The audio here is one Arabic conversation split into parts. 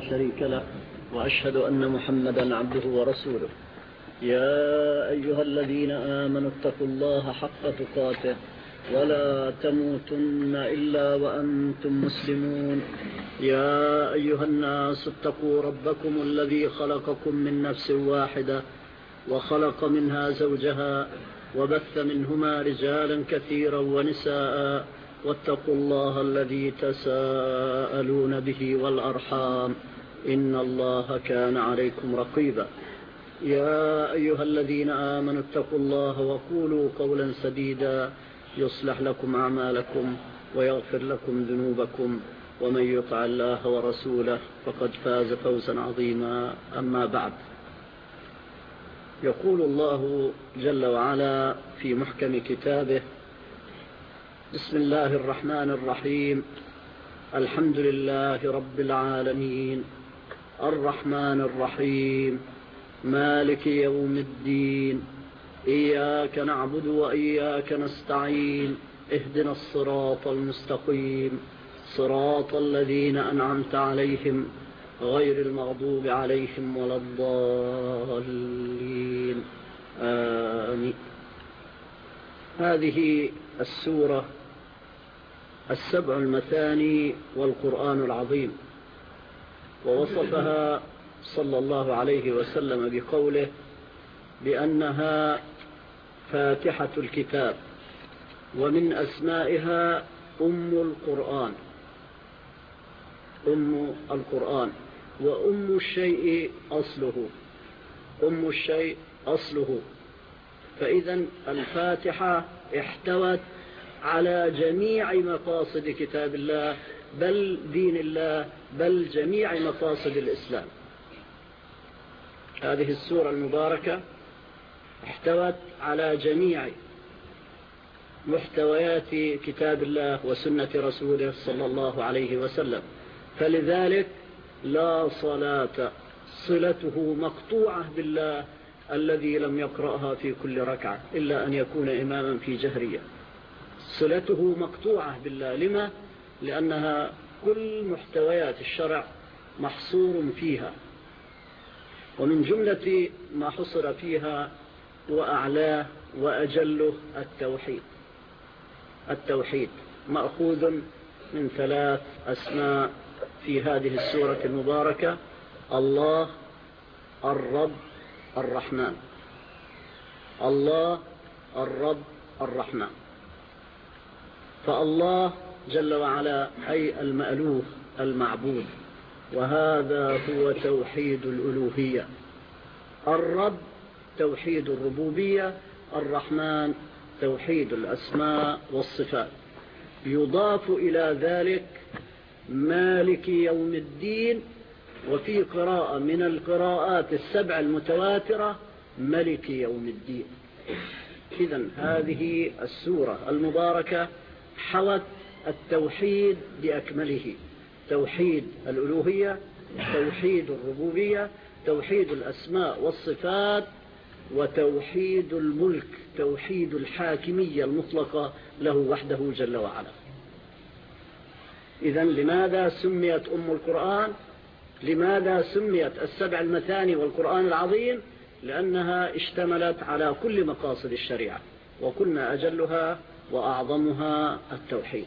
شريك له، وأشهد أن محمدا عبده ورسوله. يا أيها الذين آمنوا اتقوا الله حق تقاته ولا تموتن إلا وأنتم مسلمون. يا أيها الناس اتقوا ربكم الذي خلقكم من نفس واحدة وخلق منها زوجها وبث منهما رجالا كثيرا ونساء، واتقوا الله الذي تساءلون به والأرحام إن الله كان عليكم رقيبا. يا أيها الذين آمنوا اتقوا الله وقولوا قولا سديدا يصلح لكم أعمالكم ويغفر لكم ذنوبكم، ومن يطع الله ورسوله فقد فاز فوزا عظيما. أما بعد، يقول الله جل وعلا في محكم كتابه: بسم الله الرحمن الرحيم، الحمد لله رب العالمين، الرحمن الرحيم، مالك يوم الدين، إياك نعبد وإياك نستعين، اهدنا الصراط المستقيم، صراط الذين أنعمت عليهم غير المغضوب عليهم ولا الضالين، آمين. هذه السورة السبع المثاني والقرآن العظيم، ووصفها صلى الله عليه وسلم بقوله بأنها فاتحة الكتاب، ومن أسمائها أم القرآن، أم القرآن، وأم الشيء أصله، أم الشيء أصله. فإذا الفاتحة احتوت على جميع مقاصد كتاب الله، بل دين الله، بل جميع مقاصد الإسلام. هذه السورة المباركة احتوت على جميع محتويات كتاب الله وسنة رسوله صلى الله عليه وسلم، فلذلك لا صلاة صلته مقطوعة بالله الذي لم يقرأها في كل ركعة إلا أن يكون إماما في جهرية. صلته مقطوعة بالله. لما؟ لأنها كل محتويات الشرع محصور فيها، ومن جملة ما حصر فيها وأعلاه وأجله التوحيد. التوحيد مأخوذ من ثلاث أسماء في هذه السورة المباركة: الله، الرب، الرحمن. الله، الرب، الرحمن. فالله جل وعلا أي المألوه المعبود، وهذا هو توحيد الألوهية. الرب توحيد الربوبية، الرحمن توحيد الأسماء والصفات. يضاف إلى ذلك مالك يوم الدين، وفي قراءة من القراءات السبع المتواترة ملك يوم الدين. إذن هذه السورة المباركة حوت التوحيد بأكمله: توحيد الألوهية، توحيد الربوبية، توحيد الأسماء والصفات، وتوحيد الملك، توحيد الحاكمية المطلقة له وحده جل وعلا. إذن لماذا سميت أم القرآن؟ لماذا سميت السبع المثاني والقرآن العظيم؟ لأنها اشتملت على كل مقاصد الشريعة، وكنا أجلها وأعظمها التوحيد.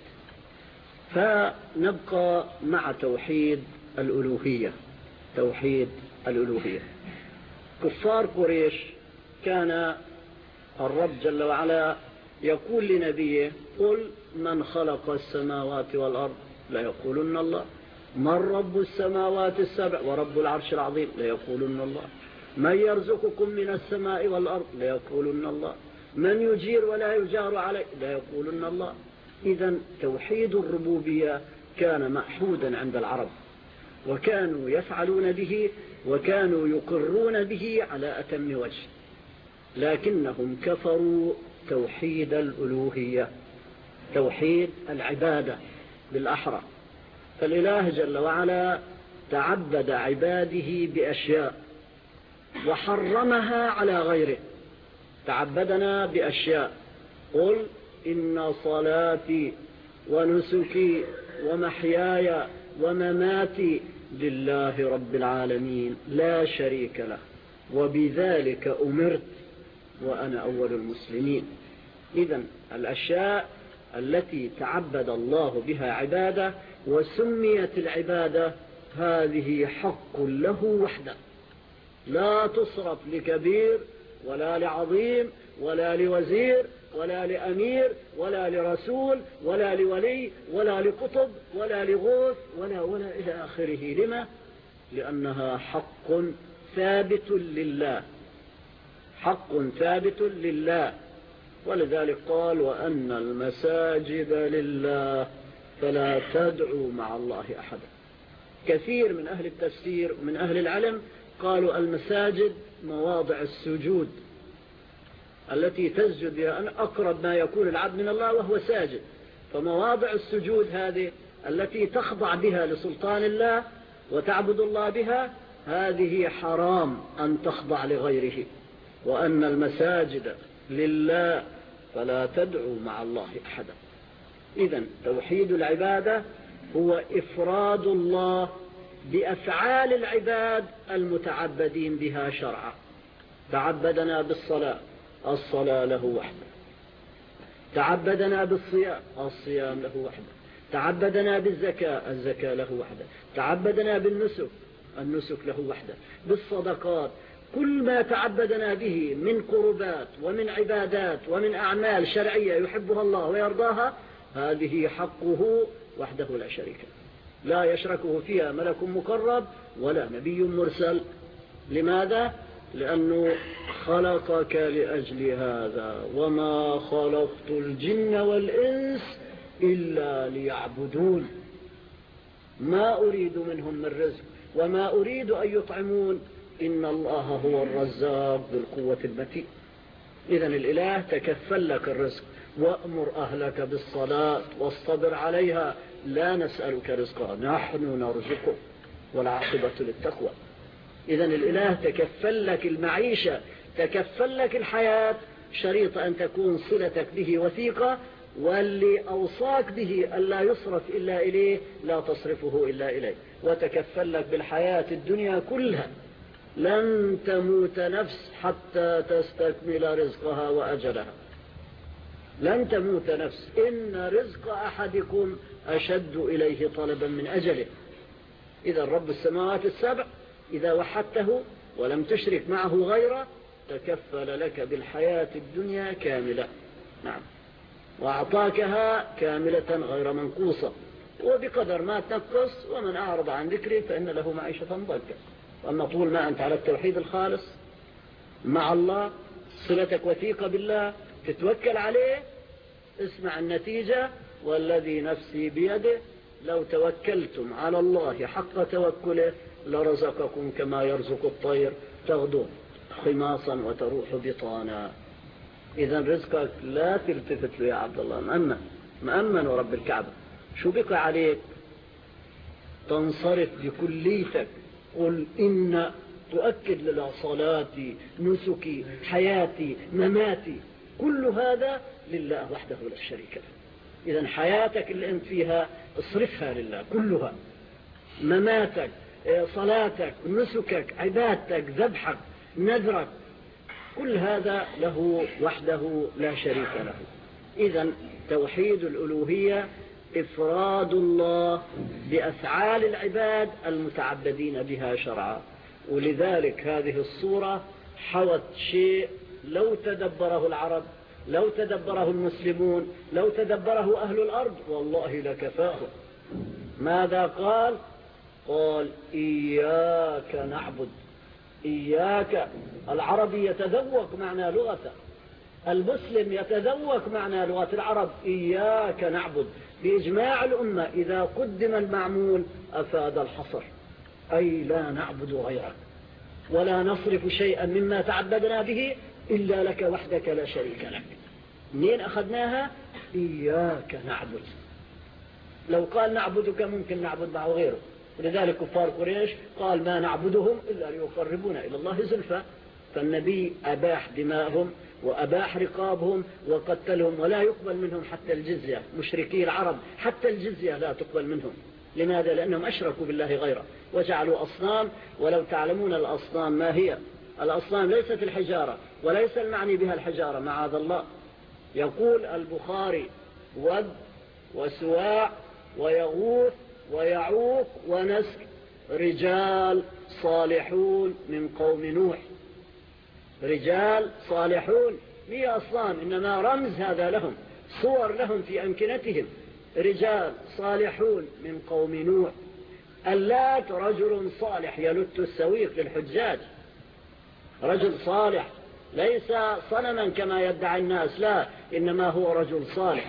فنبقى مع توحيد الألوهية. توحيد الألوهية. كفار قريش كان الرب جل وعلا يقول لنبيه: قل من خلق السماوات والأرض؟ لا يقولن الله. من رب السماوات السبع ورب العرش العظيم؟ لا يقولن الله. من يرزقكم من السماء والأرض؟ لا يقولن الله. من يجير ولا يجار عليه؟ لا يقولن الله. إذن توحيد الربوبية كان محمودا عند العرب، وكانوا يفعلون به وكانوا يقرون به على أتم وجه، لكنهم كفروا توحيد الألوهية، توحيد العبادة بالأحرى. فالإله جل وعلا تعبد عباده بأشياء وحرمها على غيره. تعبدنا بأشياء: قل إن صلاتي ونسكي ومحياي ومماتي لله رب العالمين لا شريك له، وبذلك أمرت وأنا أول المسلمين. إذن الأشياء التي تعبد الله بها عبادة وسميت العبادة هذه حق له وحده، لا تصرف لكبير ولا لعظيم ولا لوزير ولا لأمير ولا لرسول ولا لولي ولا لقطب ولا لغوث ولا إلى آخره. لما؟ لأنها حق ثابت لله، حق ثابت لله. ولذلك قال وأن المساجد لله فلا تدعوا مع الله أحدا. كثير من أهل التفسير ومن أهل العلم قالوا المساجد مواضع السجود التي تسجد بها أقرب ما يكون العبد من الله وهو ساجد. فمواضع السجود هذه التي تخضع بها لسلطان الله وتعبد الله بها، هذه حرام أن تخضع لغيره. وأن المساجد لله فلا تدعوا مع الله أحدا. إذن توحيد العبادة هو إفراد الله بأفعال العباد المتعبدين بها شرعا. تعبدنا بالصلاة، الصلاة له وحده. تعبدنا بالصيام، الصيام له وحده. تعبدنا بالزكاة، الزكاة له وحده. تعبدنا بالنسك، النسك له وحده. بالصدقات، كل ما تعبدنا به من قربات ومن عبادات ومن أعمال شرعية يحبها الله ويرضاها، هذه حقه وحده لا شريك له، لا يشركه فيها ملك مقرب ولا نبي مرسل. لماذا؟ لأنه خلقك لأجل هذا، وما خلقت الجن والإنس إلا ليعبدون، ما أريد منهم من رزق وما أريد أن يطعمون، إن الله هو الرزاق ذو القوة المتين. إذن الإله تكفل لك الرزق. وأمر أهلك بالصلاة واصطبر عليها، لا نسألك رزقا نحن نرزقك والعاقبة للتقوى. إذن الإله تكفل لك المعيشة، تكفل لك الحياة، شريط أن تكون صلتك به وثيقة، واللي أوصاك به ألا يصرف إلا إليه لا تصرفه إلا إليه. وتكفل لك بالحياة الدنيا كلها، لن تموت نفس حتى تستكمل رزقها وأجلها، لن تموت نفس. إن رزق أحدكم أشد إليه طلبا من أجله. إذا رب السماوات السبع إذا وحدته ولم تشرك معه غيره تكفل لك بالحياة الدنيا كاملة، نعم، وأعطاكها كاملة غير منقوصة، وبقدر ما تنقص. ومن أعرض عن ذكري فإن له معيشة ضنكا. وأما طول ما أنت على التوحيد الخالص مع الله، صلتك وثيقة بالله، تتوكل عليه، اسمع النتيجة. والذي نفسي بيده لو توكلتم على الله حق توكله لرزقكم كما يرزق الطير تغدو خماصا وتروح بطانا. إذا رزقك لا تلتفت له يا عبد الله، مأمن ورب الكعبة. شو بقى عليك؟ تنصرف بكليتك، قل إن تؤكد لله صلاتي نسكي حياتي مماتي كل هذا لله وحده لا شريك له. إذن حياتك اللي أنت فيها اصرفها لله كلها، مماتك، صلاتك، نسكك، عبادتك، ذبحك، نذرك، كل هذا له وحده لا شريك له. إذن توحيد الألوهية إفراد الله بأفعال العباد المتعبدين بها شرعا. ولذلك هذه الصورة حوت شيء لو تدبره العرب، لو تدبره المسلمون، لو تدبره أهل الأرض والله لكفاهم. ماذا قال؟ قال إياك نعبد. إياك، العربي يتذوق معنى لغته، المسلم يتذوق معنى لغة العرب. إياك نعبد بإجماع الأمة إذا قدم المعمول أفاد الحصر، أي لا نعبد غيرك ولا نصرف شيئا مما تعبدنا به إلا لك وحدك لا شريك لك. منين أخذناها؟ إياك نعبد. لو قال نعبدك ممكن نعبد معه غيره. ولذلك كفار قريش قال ما نعبدهم إلا ليقربونا إلى الله زلفى. فالنبي أباح دماءهم وأباح رقابهم وقتلهم، ولا يقبل منهم حتى الجزية. مشركي العرب حتى الجزية لا تقبل منهم. لماذا؟ لأنهم أشركوا بالله غيره. وجعلوا أصنام. ولو تعلمون الأصنام ما هي، الأصنام ليست الحجارة وليس المعني بها الحجارة معاذ الله. يقول البخاري: ود وسواع ويغوث ويعوق ونسك رجال صالحون من قوم نوح. رجال صالحون هي أصنام، إنما رمز هذا لهم، صور لهم في أمكنتهم. رجال صالحون من قوم نوح. اللات رجل صالح يلت السويق للحجاج، رجل صالح ليس صنما كما يدعي الناس، لا، إنما هو رجل صالح.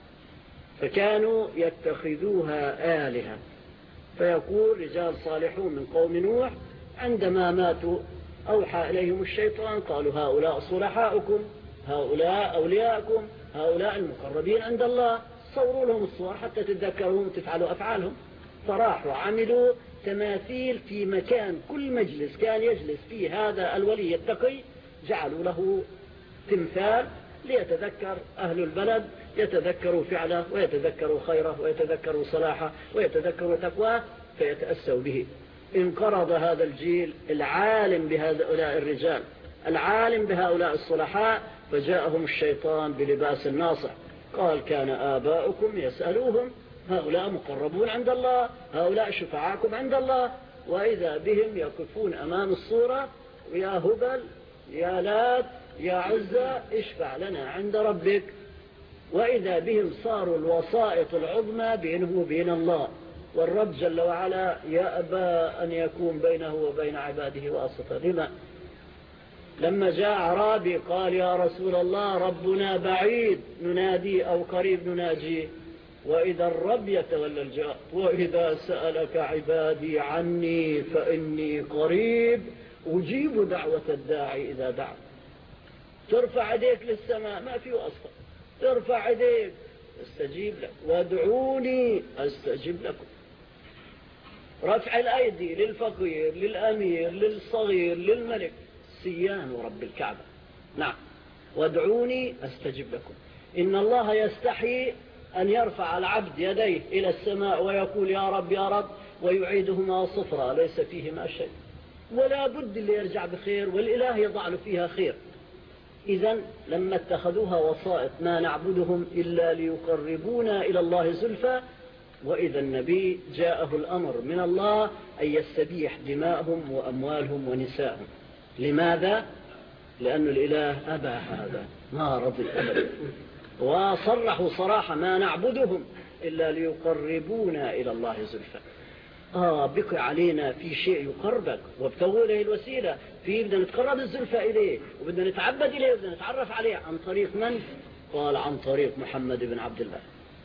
فكانوا يتخذوها آلهة. فيقول: رجال صالحون من قوم نوح عندما ماتوا أوحى إليهم الشيطان قالوا: هؤلاء صلحاؤكم، هؤلاء أولياءكم، هؤلاء المقربين عند الله، صوروا لهم الصور حتى تتذكرهم وتفعلوا أفعالهم. فراحوا عملوا تماثيل في مكان، كل مجلس كان يجلس فيه هذا الولي التقي جعلوا له تمثال ليتذكر أهل البلد، يتذكروا فعله ويتذكروا خيره ويتذكروا صلاحه ويتذكروا تقواه فيتأسوا به. انقرض هذا الجيل العالم بهؤلاء الرجال، العالم بهؤلاء الصلحاء، فجاءهم الشيطان بلباس الناصح قال: كان آباؤكم يسألوهم، هؤلاء مقربون عند الله، هؤلاء شفعاكم عند الله. وإذا بهم يقفون أمام الصورة: يا هبل، يا لات، يا عزة، اشفع لنا عند ربك. وإذا بهم صاروا الوسائط العظمى بينه وبين الله، والرب جل وعلا يأبى أن يكون بينه وبين عباده واسطة. لما جاء أعرابي قال: يا رسول الله، ربنا بعيد ننادي أو قريب نناجيه. وإذا الرب يتولى الجواب: وإذا سألك عبادي عني فإني قريب أجيب دعوة الداعي إذا دعا. ترفع يديك للسماء، ما في واسطة، ترفع يديك استجيب لك، وادعوني استجيب لكم. رفع الأيدي للفقير، للأمير، للصغير، للملك، سيان رب الكعبة. نعم، وادعوني استجيب لكم. إن الله يستحي أن يرفع العبد يديه إلى السماء ويقول: يا رب يا رب، ويعيدهما صفرا ليس فيهما شيء، ولا بد اللي يرجع بخير، والإله يضع له فيها خير. إذن لما اتخذوها وسائط ما نعبدهم إلا ليقربونا إلى الله زلفى. وإذا النبي جاءه الأمر من الله أن يستبيح دماءهم وأموالهم ونساءهم. لماذا؟ لأن الإله أبى هذا، ما رضي أبدا، وصرحوا صراحة: ما نعبدهم إلا ليقربونا إلى الله زلفى. بقي علينا في شيء يقربك وابتغوا إليه الوسيلة، في بدنا نتقرب الزلفى إليه وبدنا نتعبد إليه وبدنا نتعرف عليه. عن طريق من؟ قال: عن طريق محمد بن عبد الله.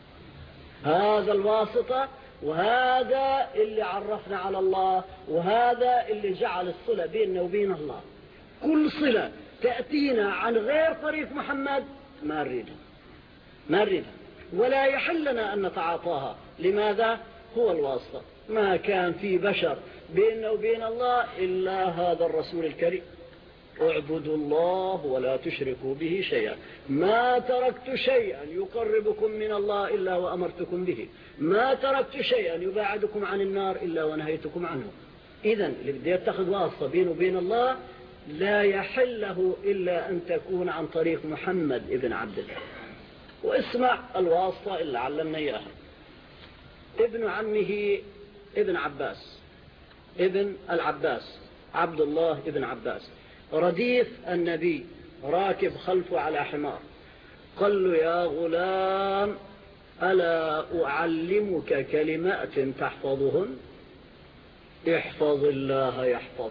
هذا الواسطة، وهذا اللي عرفنا على الله، وهذا اللي جعل الصلة بيننا وبين الله. كل صلة تأتينا عن غير طريق محمد ما نريدها ولا يحل لنا أن نتعاطاها. لماذا؟ هو الواسطة. ما كان في بشر بيننا وبين الله إلا هذا الرسول الكريم: اعبدوا الله ولا تشركوا به شيئا، ما تركت شيئا يقربكم من الله إلا وأمرتكم به، ما تركت شيئا يباعدكم عن النار إلا ونهيتكم عنه. إذن اللي بده يتخذ واسطة بينه وبين الله لا يحل له إلا أن تكون عن طريق محمد ابن عبد الله. واسمع الواسطة اللي علمنا إياها: ابن عمه ابن عباس، ابن العباس عبد الله ابن عباس، رديف النبي، راكب خلفه على حمار، قال له: يا غلام، ألا أعلمك كلمات تحفظهن؟ احفظ الله يحفظ،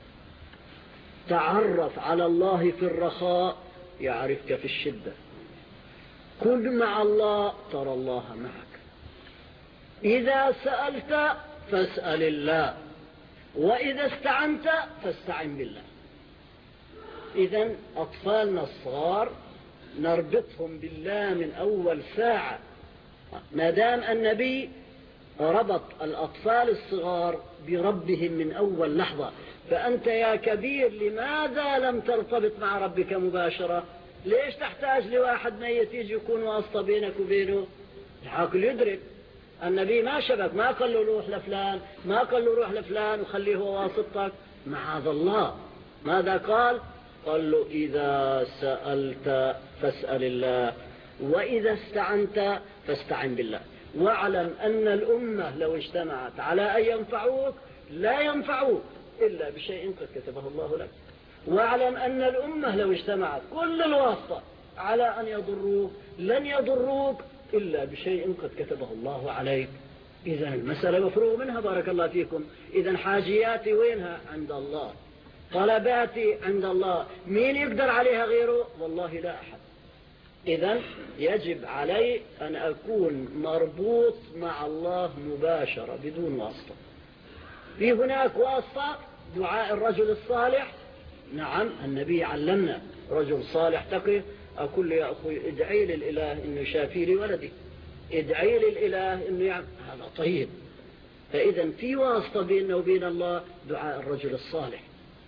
تعرف على الله في الرخاء يعرفك في الشدة، كن مع الله ترى الله معك، إذا سألت فاسأل الله، وإذا استعنت فاستعن بالله. إذن أطفالنا الصغار نربطهم بالله من أول ساعة، ما دام النبي ربط الأطفال الصغار بربهم من أول لحظة. فأنت يا كبير لماذا لم ترتبط مع ربك مباشرة؟ ليش تحتاج لواحد ميت يجي يكون واسطة بينك وبينه؟ العقل يدرك النبي ما شبك، ما قال له روح لفلان، ما قال له روح لفلان وخليه هو واسطتك، معاذ الله. ماذا قال؟ قال له إذا سألت فاسأل الله، وإذا استعنت فاستعن بالله، واعلم أن الأمة لو اجتمعت على أن ينفعوك لا ينفعوك إلا بشيء قد كتبه الله لك، واعلم أن الأمة لو اجتمعت كل الواسطة على أن يضروك لن يضروك إلا بشيء قد كتبه الله عليك. إذا المسألة مفروغ منها بارك الله فيكم. إذا حاجياتي وينها؟ عند الله. طلباتي عند الله. مين يقدر عليها غيره؟ والله لا أحد. إذا يجب علي أن أكون مربوط مع الله مباشرة بدون واسطة. في هناك واسطة، دعاء الرجل الصالح. نعم النبي علمنا، رجل صالح تقي أقول له يا أخوي ادعي للإله إنه يشافي لي ولدي، ادعي للإله إنه يعمل هذا طيب. فإذا في واسطة بيننا وبين الله، دعاء الرجل الصالح.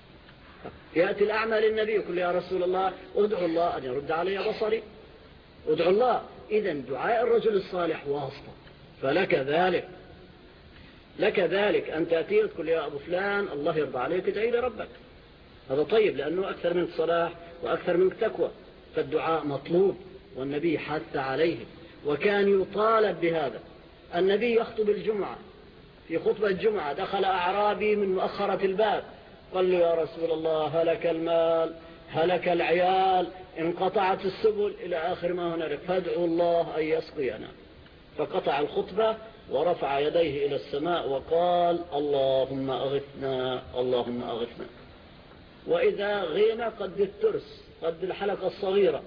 يأتي الأعمى للنبي يقول يا رسول الله ادعو الله أن يرد علي بصري، ادعو الله. إذا دعاء الرجل الصالح واسطة. فلك ذلك، لك ذلك أن تأتي تقول يا أبو فلان الله يرضى عليك ادعي لربك، هذا طيب لأنه أكثر منك صلاح وأكثر منك تقوى. فالدعاء مطلوب والنبي حث عليه وكان يطالب بهذا. النبي يخطب الجمعة، في خطبة الجمعة دخل أعرابي من مؤخرة الباب قال له يا رسول الله هلك المال هلك العيال انقطعت السبل إلى آخر ما هنالك، فادعوا الله أن يسقينا. فقطع الخطبة ورفع يديه إلى السماء وقال اللهم أغثنا اللهم أغثنا. وإذا غيم قد الترس قد الحلقة الصغيرة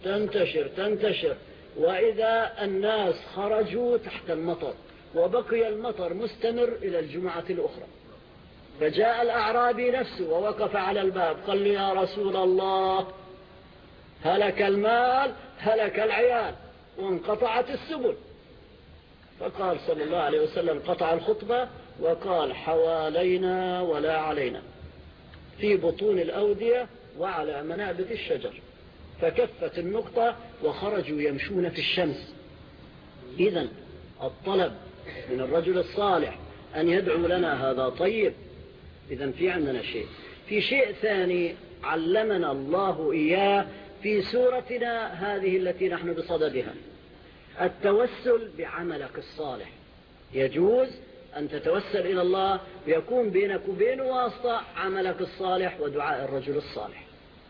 تنتشر، وإذا الناس خرجوا تحت المطر وبقي المطر مستمر إلى الجمعة الأخرى، فجاء الأعرابي نفسه ووقف على الباب قال له يا رسول الله هلك المال هلك العيال وانقطعت السبل. فقال صلى الله عليه وسلم قطع الخطبة وقال حوالينا ولا علينا، في بطون الأودية وعلى منابت الشجر. فكفت النقطة وخرجوا يمشون في الشمس. إذن الطلب من الرجل الصالح أن يدعو لنا هذا طيب. إذن في عندنا شيء، في شيء ثاني علمنا الله إياه في سورتنا هذه التي نحن بصددها، التوسل بعملك الصالح. يجوز أن تتوسل إلى الله ويكون بينك وبين واسطة عملك الصالح ودعاء الرجل الصالح.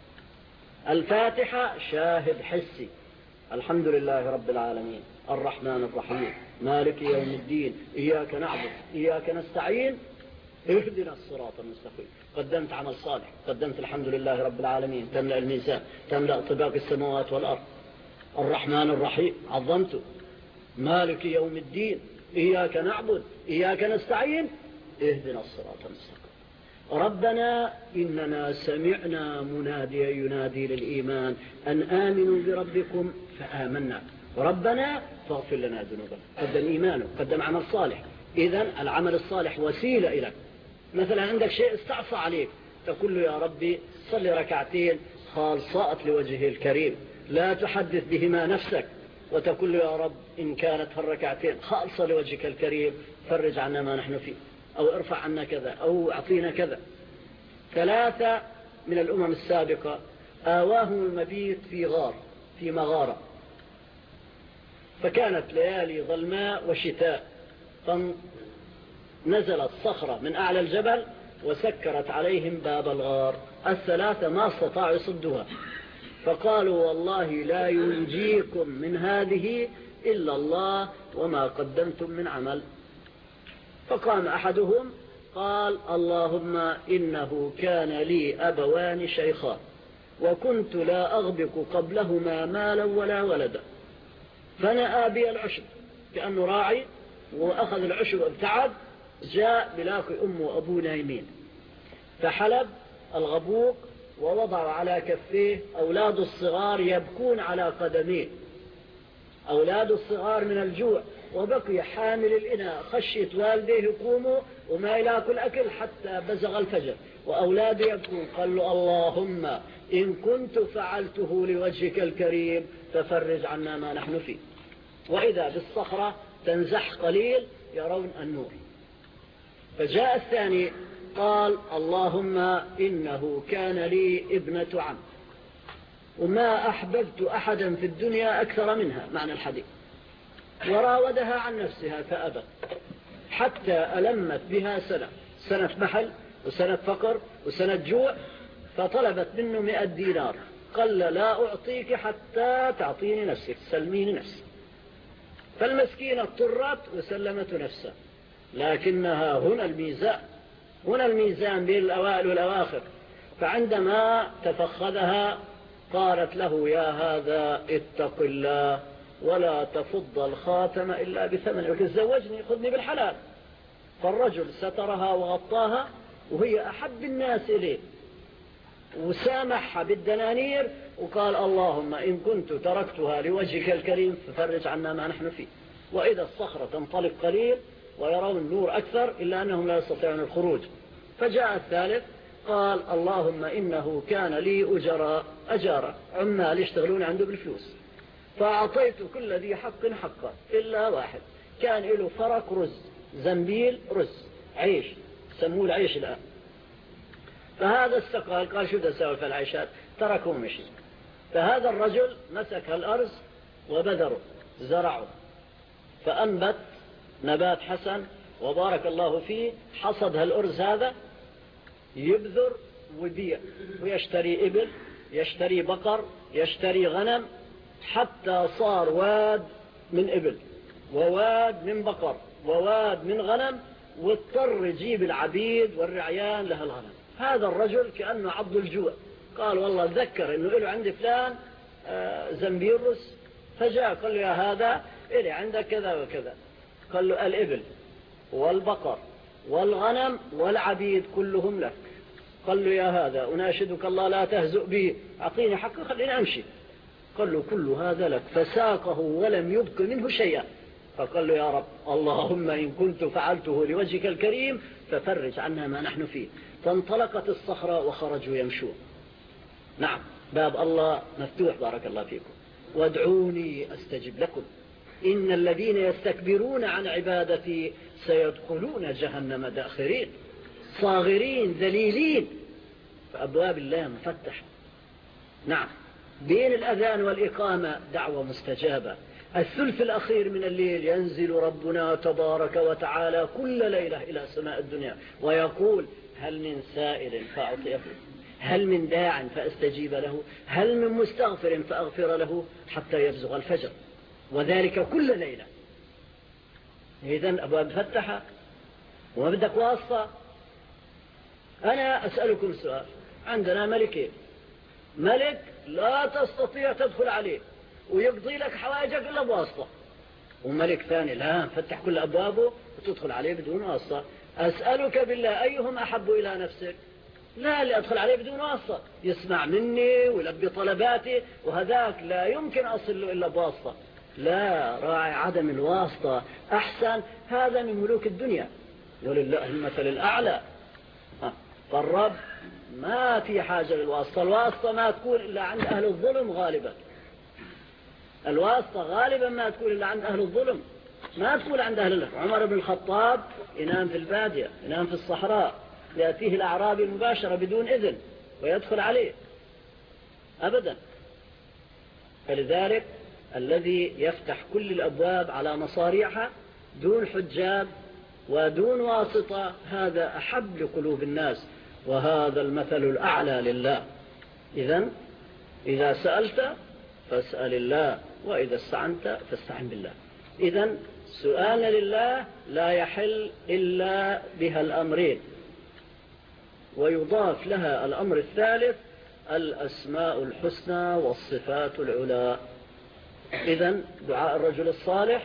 الفاتحة شاهد حسي، الحمد لله رب العالمين الرحمن الرحيم مالك يوم الدين إياك نعبد إياك نستعين اهدنا الصراط المستقيم. قدمت عمل صالح، قدمت الحمد لله رب العالمين، تملأ الميزان، تملأ طباق السماوات والأرض. الرحمن الرحيم عظمته، مالك يوم الدين إياك نعبد إياك نستعين اهدنا الصراط المستقيم. ربنا إننا سمعنا مناديا ينادي للإيمان أن آمنوا بربكم فآمنا ربنا فاغفر لنا ذنوبنا. قدم إيمانه، قدم عمل صالح. إذن العمل الصالح وسيلة إليك. مثلا عندك شيء استعصى عليك تقول له يا ربي صلي ركعتين خالصات لوجهه الكريم لا تحدث بهما نفسك، وتقول له يا رب إن كانت هالركعتين خالصة لوجهك الكريم فرج عنا ما نحن فيه، أو ارفع عنا كذا، أو أعطينا كذا. 3 من الأمم السابقة آواهم المبيت في غار، في مغارة، فكانت ليالي ظلماء وشتاء، فنزلت صخرة من أعلى الجبل وسكرت عليهم باب الغار. 3 ما استطاعوا يصدوها، فقالوا والله لا ينجيكم من هذه إلا الله وما قدمتم من عمل. فقام أحدهم قال اللهم إنه كان لي أبوان شيخان وكنت لا أغبق قبلهما مالا ولا ولدا، فنأى بي العشب كأنه راعي وأخذ العشب ابتعد، جاء بلاقي أم وأبو نايمين، فحلب الغبوق ووضع على كفيه. أولاد الصغار يبكون على قدميه، أولاد الصغار من الجوع، وبقي حامل الإناء خشية والديه يقوموا وما يلاكل أكل حتى بزغ الفجر، وأولاده يبكون. قال له اللهم إن كنت فعلته لوجهك الكريم ففرج عنا ما نحن فيه. وإذا بالصخرة تنزح قليل يرون النور. فجاء الثاني قال اللهم إنه كان لي ابنة عم وما أحببت أحدا في الدنيا أكثر منها، معنى الحديث، وراودها عن نفسها فأبت حتى ألمت بها سنة محل وسنة فقر وسنة جوع، فطلبت منه 100 دينار. قال لا أعطيك حتى تعطيني نفسك، سلميني نفسي. فالمسكينة اضطرت وسلمت نفسها، لكنها هنا الميزان بين الأوائل والأواخر. فعندما تفخذها قالت له يا هذا اتق الله ولا تفض الخاتم إلا بثمن، وتزوجني خذني بالحلال. فالرجل سترها وغطاها وهي أحب الناس إليه، وسامحها بالدنانير وقال اللهم إن كنت تركتها لوجهك الكريم ففرج عنا ما نحن فيه. وإذا الصخرة تنطلق قليل ويرون النور أكثر إلا أنهم لا يستطيعون الخروج. فجاء الثالث قال اللهم إنه كان لي أجارة عمال يشتغلون عنده بالفلوس، فأعطيت كل ذي حق حقا إلا واحد كان له فرق رز، زنبيل رز، عيش، سموه العيش الآن. فهذا استقال قال شو ده سوى في العيشات، تركه ومشي. فهذا الرجل مسك الأرز وبذره زرعه فأنبت نبات حسن وبارك الله فيه. حصد هالأرز هذا يبذر ويبيع ويشتري إبل، يشتري بقر، يشتري غنم، حتى صار واد من إبل وواد من بقر وواد من غنم، واضطر يجيب العبيد والرعيان لها الغنم. هذا الرجل كأنه عض الجوع، قال والله ذكر إنه إله عند فلان زنبيرس، فجاء قال له يا هذا إلي عندك كذا وكذا. قال له الإبل والبقر والغنم والعبيد كلهم لك. قال له يا هذا أناشدك الله لا تهزؤ بي، أعطيني حقه خليني أمشي. قال له كل هذا لك، فساقه ولم يبق منه شيئا. فقال له يا رب اللهم إن كنت فعلته لوجهك الكريم ففرج عنا ما نحن فيه. فانطلقت الصخرة وخرجوا يمشون. نعم، باب الله مفتوح بارك الله فيكم. وادعوني أستجب لكم إن الذين يستكبرون عن عبادتي سيدخلون جهنم داخرين صاغرين ذليلين. فأبواب الله مفتحة. نعم، بين الأذان والإقامة دعوة مستجابة. الثلث الأخير من الليل ينزل ربنا تبارك وتعالى كل ليلة إلى سماء الدنيا ويقول هل من سائل فأعطيه، هل من داع فأستجيب له، هل من مستغفر فأغفر له، حتى يبزغ الفجر، وذلك كل ليلة. إذن أبواب مفتحة وما بدك واسطة. أنا أسألكم سؤال، عندنا ملكين، ملك لا تستطيع تدخل عليه ويقضي لك حوائجك إلا بواسطة، وملك ثاني لا فتح كل أبوابه وتدخل عليه بدون واسطة. أسألك بالله أيهم أحب إلى نفسك؟ لا، اللي أدخل عليه بدون واسطة، يسمع مني ويلبي طلباتي، وهذاك لا يمكن أصل له إلا بواسطة. لا، راعي عدم الواسطة أحسن. هذا من ملوك الدنيا، ولله المثل الأعلى. فالرب ما في حاجة للواسطة. الواسطة ما تكون إلا عند أهل الظلم غالبا. الواسطة غالبا ما تكون إلا عند أهل الظلم، ما تكون عند أهل الله. عمر بن الخطاب ينام في البادية، ينام في الصحراء، يأتيه الأعرابي المباشرة بدون إذن ويدخل عليه أبدا. فلذلك الذي يفتح كل الأبواب على مصاريعها دون حجاب ودون واسطة هذا أحب لقلوب الناس، وهذا المثل الأعلى لله. إذن إذا سألت فاسأل الله، وإذا استعنت فاستعن بالله. إذن سؤال لله لا يحل إلا بها الأمرين، ويضاف لها الأمر الثالث الأسماء الحسنى والصفات العلى. إذن دعاء الرجل الصالح،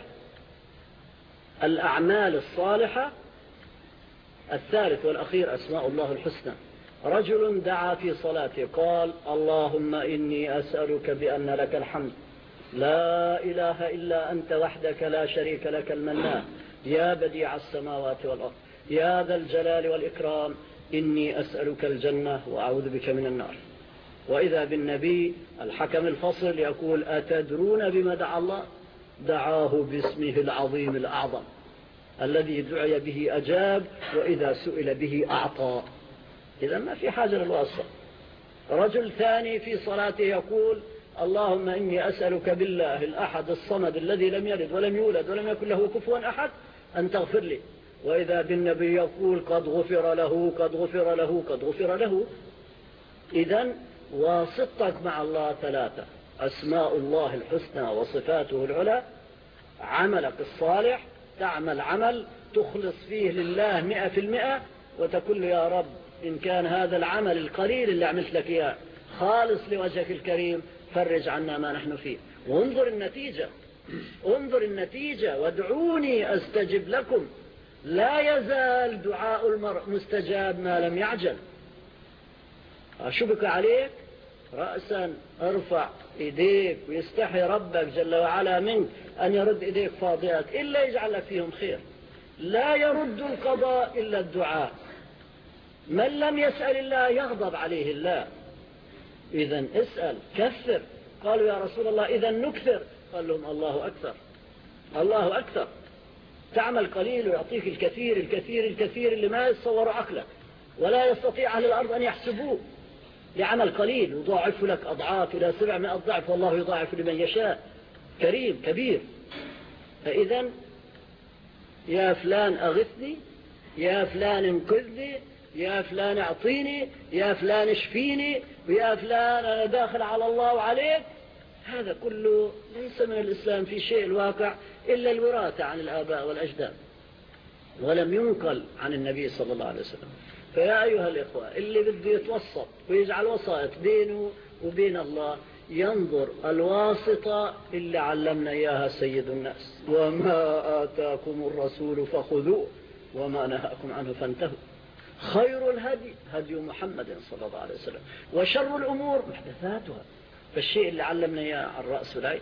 الأعمال الصالحة، الثالث والأخير أسماء الله الحسنى. رجل دعا في صلاته قال اللهم إني أسألك بأن لك الحمد لا إله إلا أنت وحدك لا شريك لك المنان يا بديع السماوات والأرض يا ذا الجلال والإكرام إني أسألك الجنة وأعوذ بك من النار. وإذا بالنبي الحكم الفصل يقول أتدرون بما دعا الله؟ دعاه باسمه العظيم الأعظم الذي دعي به أجاب، وإذا سئل به أعطى. إذا ما في حاجة للواسطة. رجل ثاني في صلاته يقول اللهم إني أسألك بالله الأحد الصمد الذي لم يلد ولم يولد ولم يكن له كفوا أحد أن تغفر لي، وإذا بالنبي يقول قد غفر له قد غفر له قد غفر له. إذن واسطتك مع الله ثلاثة: أسماء الله الحسنى وصفاته العلى، عملك الصالح، تعمل عمل تخلص فيه لله 100%، وتقول يا رب إن كان هذا العمل القليل اللي عملت لك إياه خالص لوجهك الكريم فرج عنا ما نحن فيه. وانظر النتيجة، انظر النتيجة: وادعوني أستجب لكم. لا يزال دعاء المرء مستجاب ما لم يعجل. أشبك عليك رأسا ارفع إيديك، ويستحي ربك جل وعلا منك أن يرد إيديك فاضيات إلا يجعل لك فيهم خير. لا يرد القضاء إلا الدعاء. من لم يسأل الله يغضب عليه الله. إذن اسأل، كثر. قالوا يا رسول الله إذن نكثر؟ قال لهم الله أكثر، الله أكثر. تعمل قليل ويعطيك الكثير الكثير الكثير اللي ما يتصور عقلك ولا يستطيع أهل الأرض أن يحسبوه. لعمل قليل يضاعف لك أضعاف إلى 700 ضعف، والله يضاعف لمن يشاء. كريم كبير. فإذن يا فلان أغثني، يا فلان انقذني، يا فلان اعطيني، يا فلان اشفيني، ويا فلان أنا داخل على الله وعليك، هذا كله ليس من الإسلام في شيء الواقع إلا الوراثة عن الآباء والأجداد، ولم ينقل عن النبي صلى الله عليه وسلم. فيا أيها الإخوة اللي بده يتوسط ويجعل وسائط بينه وبين الله، ينظر الواسطة اللي علمنا إياها سيد الناس: وما آتاكم الرسول فخذوه وما نهاكم عنه فانتهوا. خير الهدي هدي محمد صلى الله عليه وسلم، وشر الأمور محدثاتها. فالشيء اللي علمنا إياه عن رأس العين.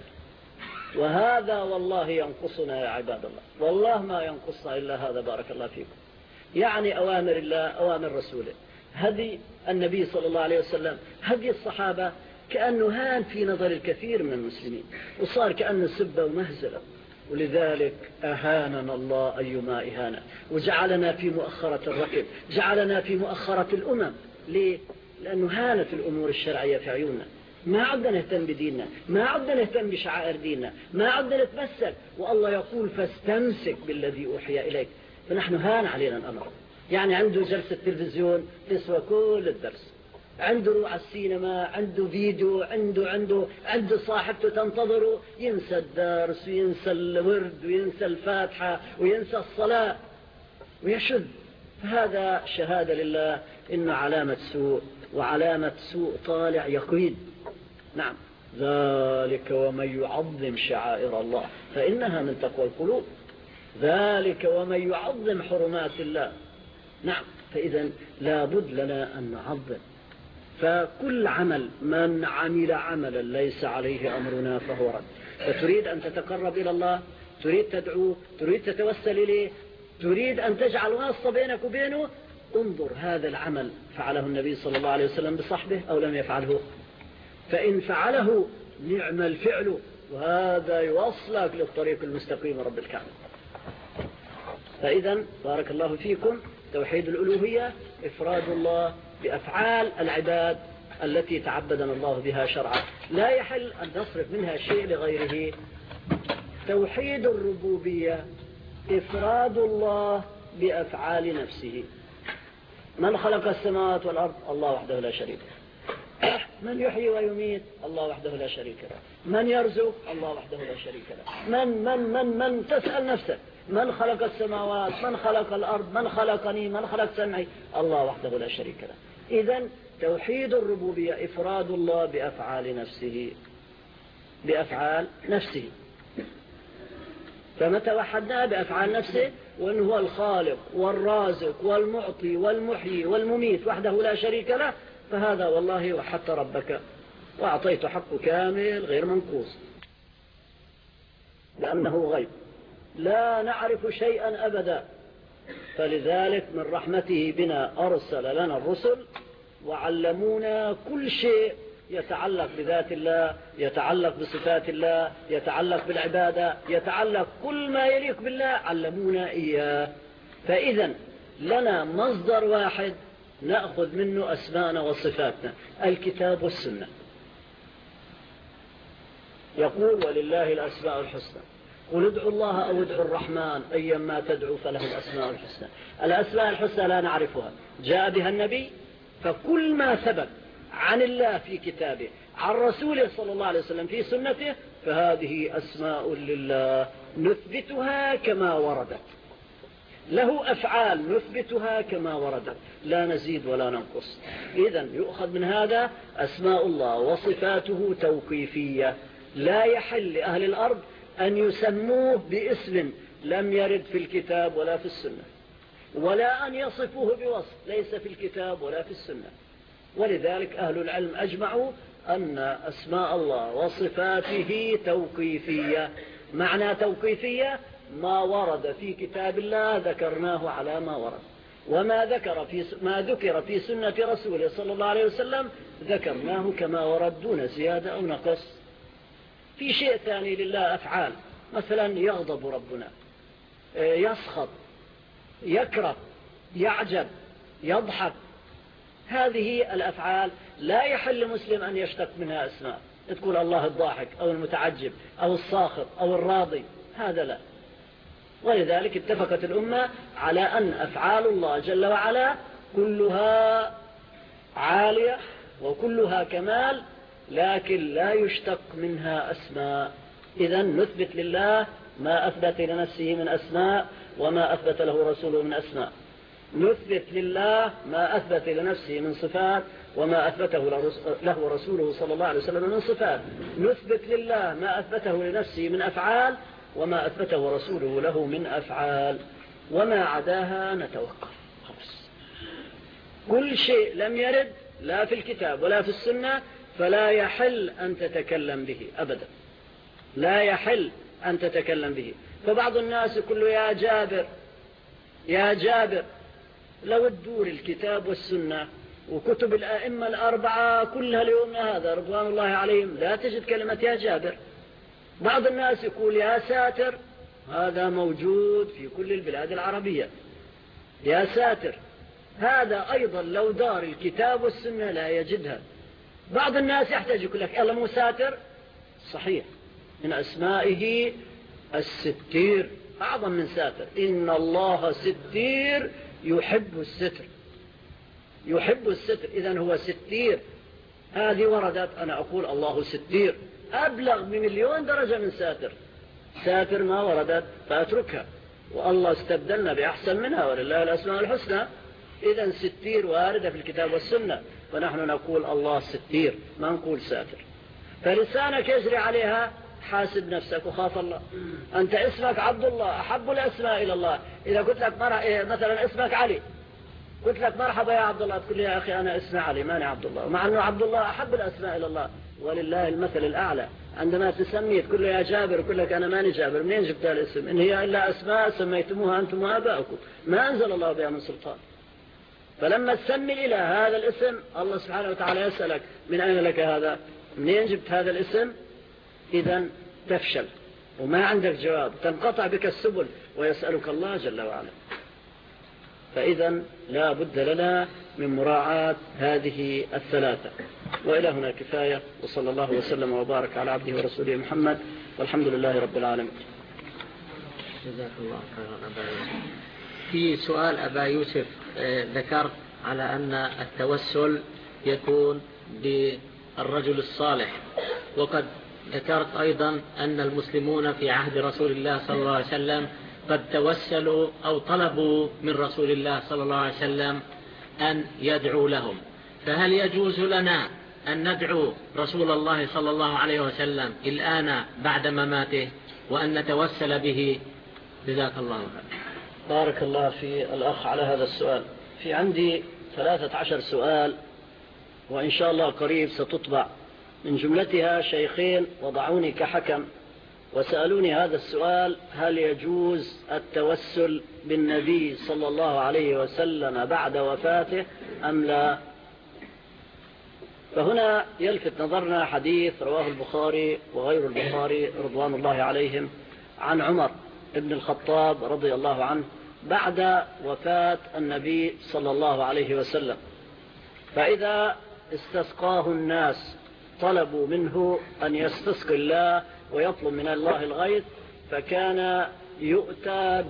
وهذا والله ينقصنا يا عباد الله، والله ما ينقصنا إلا هذا. بارك الله فيكم. يعني أوامر الله، أوامر رسوله، هدي النبي صلى الله عليه وسلم، هدي الصحابة، كأنه هان في نظر الكثير من المسلمين، وصار كأنه سبة ومهزلة. ولذلك أهاننا الله أيما إهانة، وجعلنا في مؤخرة الركب، جعلنا في مؤخرة الأمم. ليه؟ لأنه هانت الأمور الشرعية في عيوننا. ما عدنا نهتم بديننا، ما عدنا نهتم بشعائر ديننا، ما عدنا نتمسك. والله يقول فاستمسك بالذي أوحي إليك. فنحن هان علينا الأمر. يعني عنده جلسة تلفزيون تسوى كل الدرس، عنده روح السينما، عنده فيديو، عنده صاحبته تنتظره، ينسى الدرس وينسى الورد وينسى الفاتحة وينسى الصلاة ويشذ. فهذا شهادة لله إنه علامة سوء، وعلامة سوء طالع يقين. نعم، ذلك ومن يعظم شعائر الله فإنها من تقوى القلوب. ذلك ومن يعظم حرمات الله. نعم، فإذا لابد لنا أن نعظم. فكل عمل، من عمل عملا ليس عليه أمرنا فهو رد. فتريد أن تتقرب إلى الله، تريد تدعوه، تريد تتوسل إليه، تريد أن تجعل واسطة بينك وبينه، انظر هذا العمل فعله النبي صلى الله عليه وسلم بصحبه أو لم يفعله. فإن فعله نعم الفعل، وهذا يوصلك للطريق المستقيم رب الكعبة. فإذا بارك الله فيكم، توحيد الألوهية إفراد الله بأفعال العباد التي تعبدنا الله بها شرعا، لا يحل أن نصرف منها شيء لغيره. توحيد الربوبية إفراد الله بأفعال نفسه. من خلق السماوات والأرض؟ الله وحده لا شريك له. من يحيي ويميت؟ الله وحده لا شريك له. من يرزق؟ الله وحده لا شريك له. من تسأل نفسك من خلق السماوات، من خلق الأرض، من خلقني، من خلق سمعي؟ الله وحده لا شريك له. إذن توحيد الربوبية إفراد الله بأفعال نفسه، بأفعال نفسه. فمتى وحدنا بأفعال نفسه وأنه هو الخالق والرازق والمعطي والمحيي والمميت وحده لا شريك له، فهذا والله وحدت ربك وأعطيت حقه كامل غير منقوص، لأنه غيب لا نعرف شيئا أبدا. فلذلك من رحمته بنا أرسل لنا الرسل وعلمونا كل شيء يتعلق بذات الله، يتعلق بصفات الله، يتعلق بالعبادة، يتعلق كل ما يليق بالله علمونا إياه. فإذا لنا مصدر واحد نأخذ منه أسماءنا وصفاتنا، الكتاب والسنة. يقول ولله الأسماء الحسنى، قل ادعوا الله أو ادعوا الرحمن أيما تدعوا فله الأسماء الحسنى. الأسماء الحسنى لا نعرفها، جاء بها النبي، فكل ما ثبت عن الله في كتابه، عن رسوله صلى الله عليه وسلم في سنته، فهذه أسماء لله نثبتها كما وردت، له أفعال نثبتها كما وردت، لا نزيد ولا ننقص. إذن يؤخذ من هذا أسماء الله وصفاته توقيفية، لا يحل لأهل الأرض أن يسموه باسم لم يرد في الكتاب ولا في السنة، ولا أن يصفوه بوصف ليس في الكتاب ولا في السنة. ولذلك أهل العلم أجمعوا أن أسماء الله وصفاته توقيفية. معنى توقيفية ما ورد في كتاب الله ذكرناه على ما ورد، وما ذكر في سنة رسوله صلى الله عليه وسلم ذكرناه كما ورد دون زيادة أو نقص. في شيء ثاني لله أفعال، مثلا يغضب ربنا، يسخط، يكره، يعجب، يضحك، هذه الأفعال لا يحل مسلم أن يشتق منها أسماء، تقول الله الضاحك أو المتعجب أو الساخط أو الراضي، هذا لا. ولذلك اتفقت الأمة على أن أفعال الله جل وعلا كلها عالية وكلها كمال، لكن لا يشتق منها أسماء. إذن نثبت لله ما أثبت لنفسه من أسماء وما أثبت له رسوله من أسماء، نثبت لله ما أثبت لنفسه من صفات وما أثبته له رسوله صلى الله عليه وسلم من صفات، نثبت لله ما أثبته لنفسه من أفعال وما أثبته رسوله له من أفعال، وما عداها نتوقف. خلاص، كل شيء لم يرد لا في الكتاب ولا في السنة فلا يحل أن تتكلم به أبدا، لا يحل أن تتكلم به. فبعض الناس يقول له يا جابر يا جابر، لو تدور الكتاب والسنة وكتب الآئمة الأربعة كلها ليومنا هذا رضوان الله عليهم لا تجد كلمة يا جابر. بعض الناس يقول يا ساتر، هذا موجود في كل البلاد العربية، يا ساتر، هذا أيضا لو دار الكتاب والسنة لا يجدها. بعض الناس يحتاج يقول لك ألا مو ساتر، صحيح، من أسمائه الستير، أعظم من ساتر، إن الله ستير يحب الستر، يحب الستر، إذن هو ستير، هذه وردت. أنا أقول الله ستير أبلغ بمليون درجة من ساتر. ساتر ما وردت فأتركها، والله استبدلنا بأحسن منها ولله الأسماء الحسنى. إذن ستير واردة في الكتاب والسنة، ونحن نقول الله ستير ما نقول ساتر. فلسانك يجري عليها، حاسب نفسك وخاف الله. أنت اسمك عبد الله أحب الأسماء إلى الله، إذا قلت لك مثلا اسمك علي، قلت لك مرحبا يا عبد الله، تقول لي يا أخي أنا اسمي علي ماني عبد الله، مع أنه عبد الله أحب الأسماء إلى الله. ولله المثل الأعلى، عندما تسمي تقول له يا جابر، يقول لك أنا ماني جابر، منين جبت الاسم؟ إن هي إلا أسماء سميتموها أنتم وآباؤكم، ما أنزل الله بها من سلطان. فلما تسمي الإله هذا الاسم، الله سبحانه وتعالى يسألك من أين لك هذا؟ منين جبت هذا الاسم؟ إذن تفشل وما عندك جواب، تنقطع بك السبل ويسألك الله جل وعلا. فإذا لا بد لنا من مراعاة هذه الثلاثة. وإلى هنا كفاية، وصلى الله وسلم وبارك على عبده ورسوله محمد، والحمد لله رب العالمين. جزاك الله خيرا أبا يوسف. في سؤال أبا يوسف، ذكرت على أن التوسل يكون بالرجل الصالح، وقد ذكرت أيضا أن المسلمون في عهد رسول الله صلى الله عليه وسلم قد توسلوا أو طلبوا من رسول الله صلى الله عليه وسلم أن يدعو لهم، فهل يجوز لنا أن ندعو رسول الله صلى الله عليه وسلم الآن بعد مماته وأن نتوسل به؟ جزاك الله خيرا. بارك الله في الأخ على هذا السؤال. في عندي 13 سؤال، وإن شاء الله قريب ستطبع، من جملتها شيخين وضعوني كحكم وسألوني هذا السؤال: هل يجوز التوسل بالنبي صلى الله عليه وسلم بعد وفاته أم لا؟ فهنا يلفت نظرنا حديث رواه البخاري وغير البخاري رضوان الله عليهم عن عمر بن الخطاب رضي الله عنه بعد وفاة النبي صلى الله عليه وسلم. فإذا استسقاه الناس طلبوا منه أن يستسقي الله ويطلب من الله الغيث، فكان يؤتى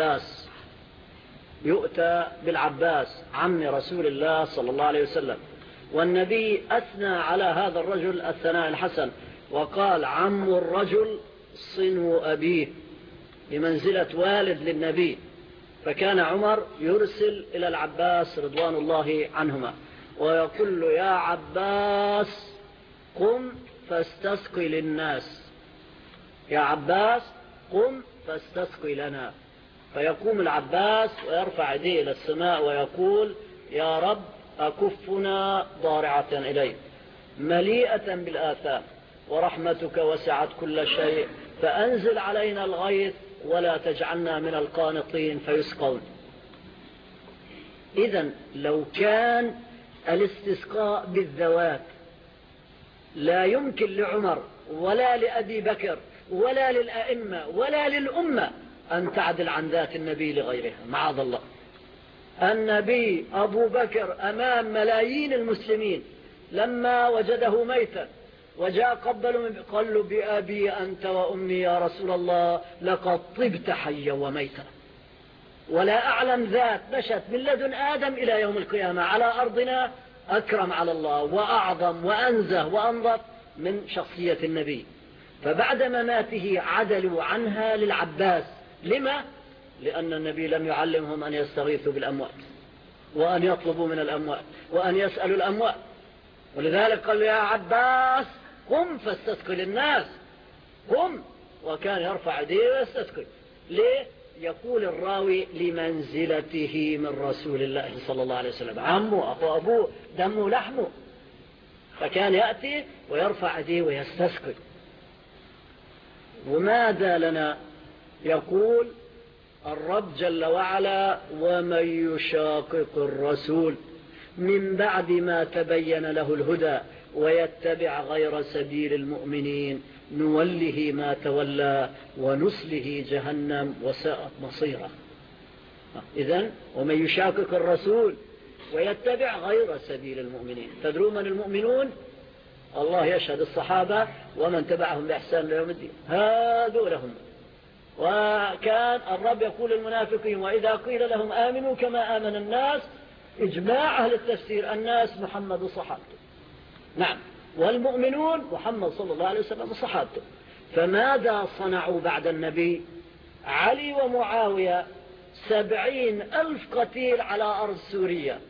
بالعباس عم رسول الله صلى الله عليه وسلم. والنبي أثنى على هذا الرجل الثناء الحسن وقال: عم الرجل صنو أبيه، بمنزلة والد للنبي. فكان عمر يرسل إلى العباس رضوان الله عنهما ويقول له: يا عباس قم فاستسقي للناس، يا عباس قم فاستسقي لنا. فيقوم العباس ويرفع يديه إلى السماء ويقول: يا رب أكفنا ضارعة إليك مليئة بالآثام، ورحمتك وسعت كل شيء، فأنزل علينا الغيث ولا تجعلنا من القانطين فيسقون. إذن لو كان الاستسقاء بالذوات لا يمكن لعمر ولا لأبي بكر ولا للأئمة ولا للأمة أن تعدل عن ذات النبي لغيرها، معاذ الله. النبي أبو بكر أمام ملايين المسلمين لما وجده ميتا وجاء قال له: بأبي أنت وأمي يا رسول الله، لقد طبت حيا وميتا، ولا أعلم ذات مشت من لدن آدم إلى يوم القيامة على أرضنا أكرم على الله وأعظم وأنزه وأنظف من شخصية النبي. فبعد مماته عدلوا عنها للعباس. لما؟ لأن النبي لم يعلمهم أن يستغيثوا بالأموات وأن يطلبوا من الأموات وأن يسألوا الأموات. ولذلك قال: يا عباس قم فاستسقي للناس، قم. وكان يرفع يديه ويستسقي. ليه؟ يقول الراوي: لمنزلته من رسول الله صلى الله عليه وسلم، عمه أخو أبوه دمه لحمه. فكان يأتي ويرفع يديه ويستسقي. وماذا لنا؟ يقول الرب جل وعلا: ومن يشاقق الرسول من بعد ما تبين له الهدى ويتبع غير سبيل المؤمنين نوله ما تولى ونسله جهنم وساءت مصيره. إذن ومن يشاقق الرسول ويتبع غير سبيل المؤمنين. تدرون من المؤمنون؟ الله يشهد الصحابة ومن تبعهم بإحسان ليوم الدين، هذول هم. وكان الرب يقول للمنافقين: وإذا قيل لهم آمنوا كما آمن الناس، إجماع أهل التفسير الناس محمد وصحابته، نعم، والمؤمنون محمد صلى الله عليه وسلم وصحابته. فماذا صنعوا بعد النبي؟ علي ومعاوية 70,000 قتيل على أرض سوريا،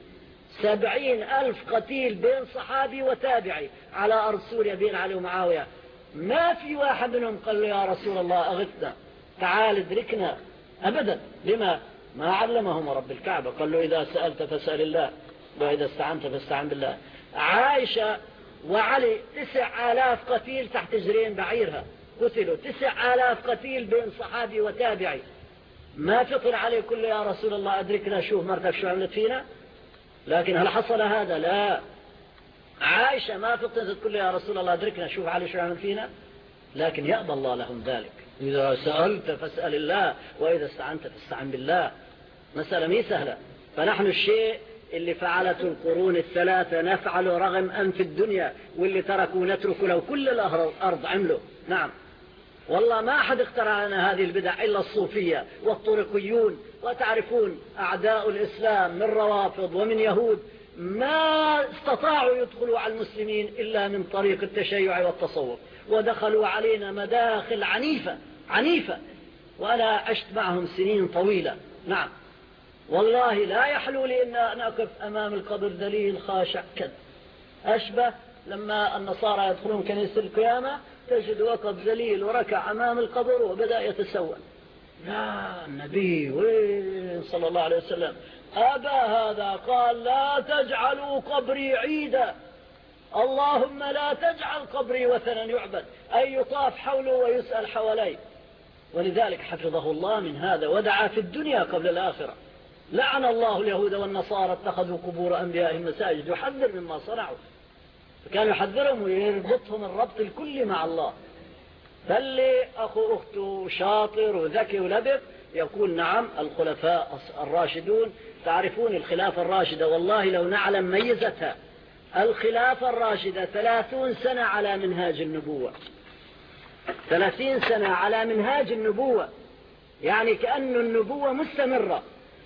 70,000 قتيل بين صحابي وتابعي على أرض سوريا بين علي ومعاوية. ما في واحد منهم قال له: يا رسول الله أغثنا، تعال ادركنا، أبدا. لما؟ ما علمهم رب الكعبة. قال له: إذا سألت فاسأل الله، وإذا استعنت فاستعن بالله. عائشة وعلي 9,000 قتيل تحت جرين بعيرها قتلوا، 9,000 قتيل بين صحابي وتابعي. ما فطر عليه كله: يا رسول الله أدركنا، شوف مرتك شو عملت فينا. لكن هل حصل هذا؟ لا. عائشة ما فطرت كله: يا رسول الله أدركنا، شوف علي شو عمل فينا. لكن يأبى الله لهم ذلك. إذا سألت فاسأل الله، وإذا استعنت فاستعن بالله. مسألة مي سهلة. فنحن الشيء اللي فعلته القرون الثلاثة نفعله رغم أنف الدنيا، واللي تركوا نتركه لو كل الأرض عملوا. نعم والله ما أحد اخترع لنا هذه البدع إلا الصوفية والطرقيون. وتعرفون أعداء الإسلام من روافض ومن يهود ما استطاعوا يدخلوا على المسلمين إلا من طريق التشيع والتصوف، ودخلوا علينا مداخل عنيفة. وأنا عشت معهم سنين طويلة. نعم والله لا يحلو لي أن أقف أمام القبر ذليل خاشع كذا، أشبه لما النصارى يدخلون كنيسة القيامة تجد وقف ذليل وركع أمام القبر وبدأ يتسول. لا، النبي وين صلى الله عليه وسلم أبى هذا، قال: لا تجعلوا قبري عيدا، اللهم لا تجعل قبري وثنا يعبد، أي يطاف حوله ويسأل حواليه. ولذلك حفظه الله من هذا ودعا في الدنيا قبل الآخرة. لعن الله اليهود والنصارى اتخذوا قبور أنبيائهم مساجد، يحذر مما صنعوا. فكان يحذرهم ويربطهم الربط الكلي مع الله. فاللي أخو أخته شاطر وذكي ولبق يقول نعم الخلفاء الراشدون. تعرفون الخلافة الراشدة والله لو نعلم ميزتها، الخلافة الراشدة 30 سنة على منهاج النبوة، 30 سنة على منهاج النبوة، يعني كأن النبوة مستمرة.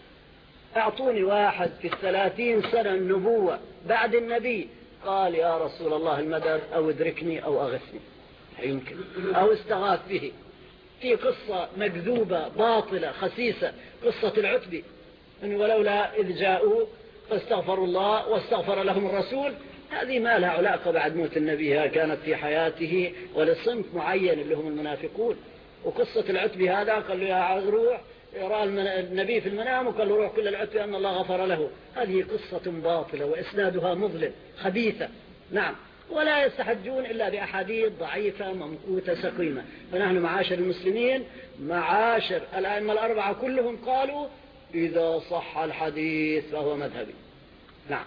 اعطوني واحد في 30 سنة النبوة بعد النبي قال يا رسول الله المدد أو ادركني أو أغثني، يمكن، أو استغاث به. في قصة مكذوبة باطلة خسيسة، قصة العتبي، إن ولولا إذ جاءوا فاستغفروا الله واستغفر لهم الرسول، هذه ما لها علاقة بعد موت النبي، كانت في حياته ولصنف معين اللي هم المنافقون. وقصة العتبي هذا قال له يا روح يرى النبي في المنام وقال له روح كل العتبي أن الله غفر له. هذه قصة باطلة وإسنادها مظلم خبيثة. نعم، ولا يستحجون إلا بأحاديث ضعيفة ممقوتة سقيمة. فنحن معاشر المسلمين، معاشر الأئمة الأربعة كلهم قالوا إذا صح الحديث فهو مذهبي. نعم،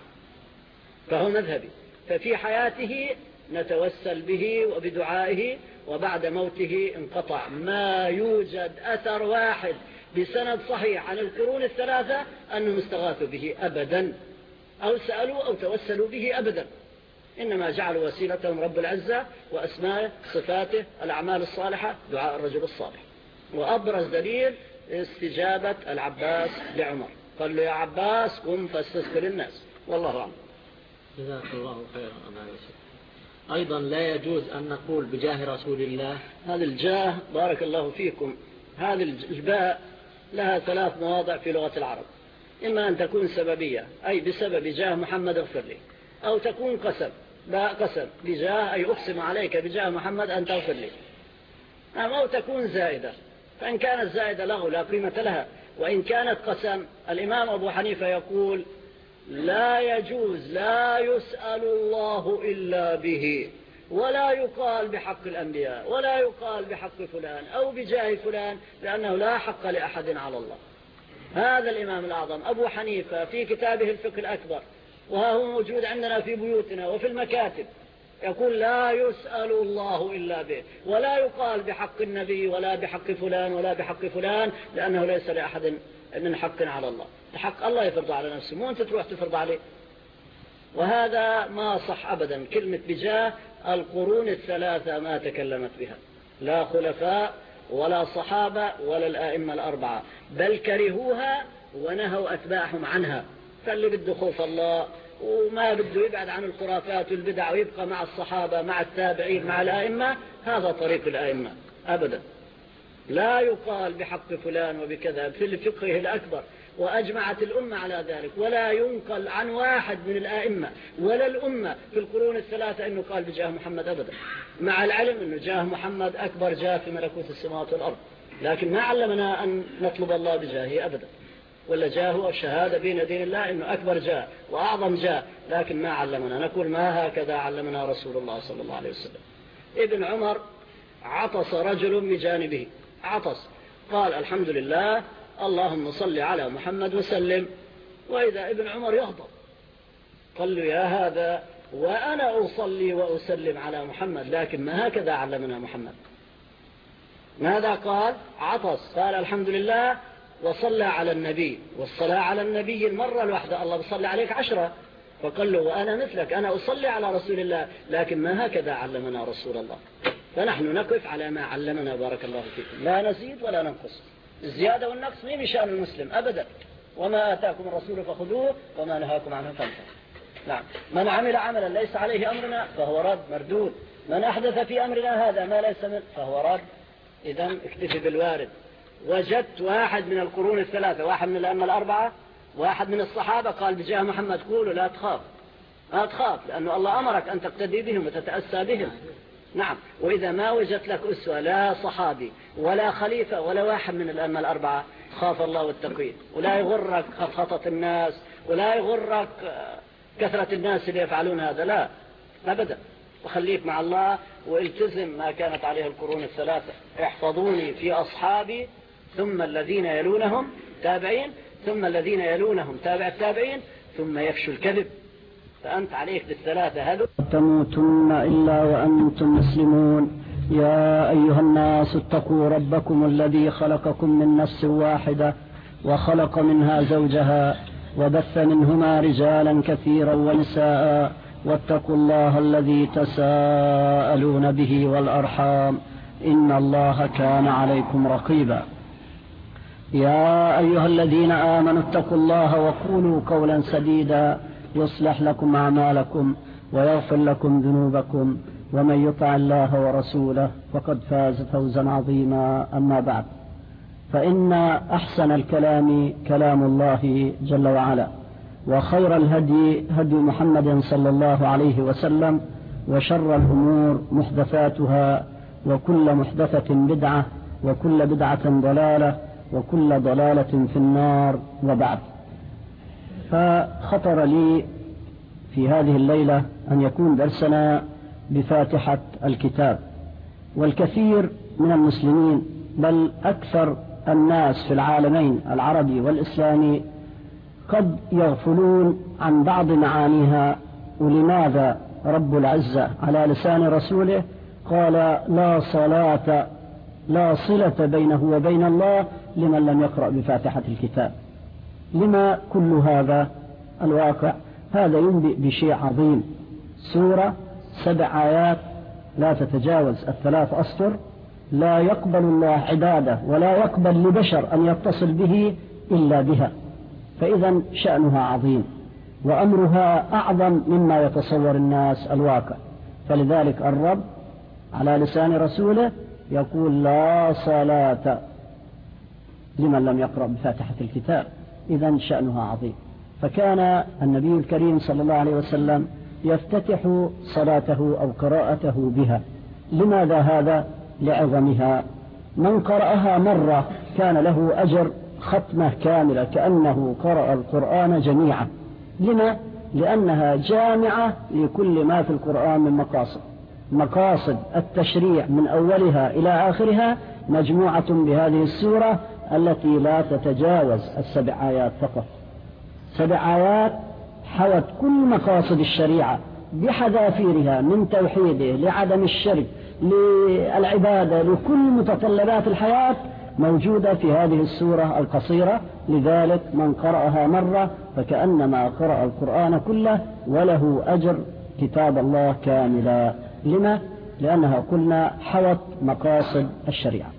فهو مذهبي. ففي حياته نتوسل به وبدعائه، وبعد موته انقطع. ما يوجد أثر واحد بسند صحيح عن القرون الثلاثة أنهم استغاثوا به أبدا، أو سألوا أو توسلوا به أبدا. إنما جعلوا وسيلتهم رب العزة وأسماءه صفاته الأعمال الصالحة دعاء الرجل الصالح. وأبرز دليل استجابة العباس لعمر، قال له يا عباس قم فاستذكر الناس. والله أعلم. جزاك الله خيرا أبا يوسف. أيضا لا يجوز أن نقول بجاه رسول الله. هذا الجاه بارك الله فيكم، هذه الباء لها 3 مواضع في لغة العرب. إما أن تكون سببية أي بسبب جاه محمد اغفر لي، أو تكون قسم، باء قسم بجاه أي أقسم عليك بجاه محمد أن تغفر لي، أو تكون زائدة. فإن كانت زائدة له لا قيمة لها، وإن كانت قسم الإمام أبو حنيفة يقول لا يجوز، لا يسأل الله إلا به، ولا يقال بحق الأنبياء، ولا يقال بحق فلان أو بجاه فلان، لأنه لا حق لأحد على الله. هذا الإمام الأعظم أبو حنيفة في كتابه الفقه الأكبر، وهو موجود عندنا في بيوتنا وفي المكاتب، يقول لا يسأل الله إلا به، ولا يقال بحق النبي ولا بحق فلان ولا بحق فلان، لأنه ليس لأحد من حق على الله. حق الله يفرض على نفسه، مو أنت تروح تفرض عليه. وهذا ما صح أبدا. كلمة بجاه القرون الثلاثة ما تكلمت بها، لا خلفاء ولا صحابة ولا الآئمة الأربعة، بل كرهوها ونهوا أتباعهم عنها. فاللي بده خوف الله وما بده يبعد عن الخرافات والبدع ويبقى مع الصحابة مع التابعين مع الآئمة، هذا طريق الآئمة أبدا. لا يقال بحق فلان وبكذا في الفقه الأكبر، وأجمعت الأمة على ذلك، ولا ينقل عن واحد من الآئمة ولا الأمة في القرون الثلاثة أنه قال بجاه محمد أبدا، مع العلم أنه جاه محمد أكبر جاه في ملكوت السماوات والأرض، لكن ما علمنا أن نطلب الله بجاهه أبدا، ولا جاهه الشهادة بين يدين الله أنه أكبر جاه وأعظم جاه، لكن ما علمنا نقول ما هكذا علمنا رسول الله صلى الله عليه وسلم. ابن عمر عطس رجل بجانبه، عطس، قال الحمد لله اللهم صل على محمد وسلم. وإذا ابن عمر يغضب، قال له يا هذا وأنا أصلي وأسلم على محمد، لكن ما هكذا علمنا محمد. ماذا قال؟ عطس، قال الحمد لله وصلى على النبي، والصلاة على النبي المرة الواحدة الله بصلي عليك 10. فقال له وأنا مثلك أنا أصلي على رسول الله، لكن ما هكذا علمنا رسول الله. فنحن نقف على ما علمنا بارك الله فيكم، لا نزيد ولا ننقص. الزيادة والنقص ما بشأن المسلم أبدا. وما آتاكم الرسول فخذوه وما نهاكم عنه فانتهوا. نعم، من عمل عملا ليس عليه أمرنا فهو رد مردود، من أحدث في أمرنا هذا ما ليس منه فهو رد. إذن اكتفي بالوارد. وجدت واحد من القرون الثلاثة، واحد من الأئمة الأربعة، واحد من الصحابة قال بجاه محمد قولوا لا تخاف، لا تخاف، لأنه الله أمرك أن تقتدي بهم وتتأسى بهم. نعم، وإذا ما وجدت لك أسوة لا صحابي ولا خليفة ولا واحد من الأئمة الأربعة، خاف الله والتقوى، ولا يغرك خطخطة الناس، ولا يغرك كثرة الناس اللي يفعلون هذا، لا أبدا. وخليك مع الله والتزم ما كانت عليه القرون الثلاثة. احفظوني في أصحابي ثم الذين يلونهم تابعين ثم الذين يلونهم تابع التابعين ثم يفشو الكذب. فأنت عليك بالثلاثة هذول. تموتن إلا وأنتم مسلمون. يا أيها الناس اتقوا ربكم الذي خلقكم من نفس واحدة وخلق منها زوجها وبث منهما رجالا كثيرا ونساء واتقوا الله الذي تساءلون به والأرحام إن الله كان عليكم رقيبا. يا أيها الذين آمنوا اتقوا الله وقولوا قولا سديدا يصلح لكم أعمالكم ويغفر لكم ذنوبكم ومن يطع الله ورسوله فقد فاز فوزا عظيما. أما بعد، فإن أحسن الكلام كلام الله جل وعلا، وخير الهدي هدي محمد صلى الله عليه وسلم، وشر الأمور محدثاتها، وكل محدثة بدعة، وكل بدعة ضلالة، وكل ضلالة في النار. وبعد، فخطر لي في هذه الليلة أن يكون درسنا بفاتحة الكتاب. والكثير من المسلمين بل أكثر الناس في العالمين العربي والإسلامي قد يغفلون عن بعض معانيها. ولماذا رب العزة على لسان رسوله قال لا صلة بينه وبين الله لمن لم يقرأ بفاتحة الكتاب؟ لما كل هذا؟ الواقع هذا ينبئ بشيء عظيم. سورة 7 آيات لا تتجاوز 3 أسطر، لا يقبل الله عباده ولا يقبل لبشر أن يتصل به إلا بها، فإذا شأنها عظيم وأمرها أعظم مما يتصور الناس الواقع. فلذلك الرب على لسان رسوله يقول لا صلاة لمن لم يقرأ بفاتحة الكتاب، إذا شأنها عظيم. فكان النبي الكريم صلى الله عليه وسلم يفتتح صلاته أو قراءته بها. لماذا هذا؟ لعظمها. من قرأها مرة كان له أجر ختمة كاملة كأنه قرأ القرآن جميعا. لما؟ لأنها جامعة لكل ما في القرآن من مقاصد التشريع من أولها إلى آخرها، مجموعة بهذه السورة التي لا تتجاوز 7 آيات فقط. 7 آيات حوت كل مقاصد الشريعة بحذافيرها، من توحيده لعدم الشرك للعبادة لكل متطلبات الحياة، موجودة في هذه السورة القصيرة. لذلك من قرأها مرة فكأنما قرأ القرآن كله وله أجر كتاب الله كاملا. لما؟ لأنها قلنا حوت مقاصد الشريعة.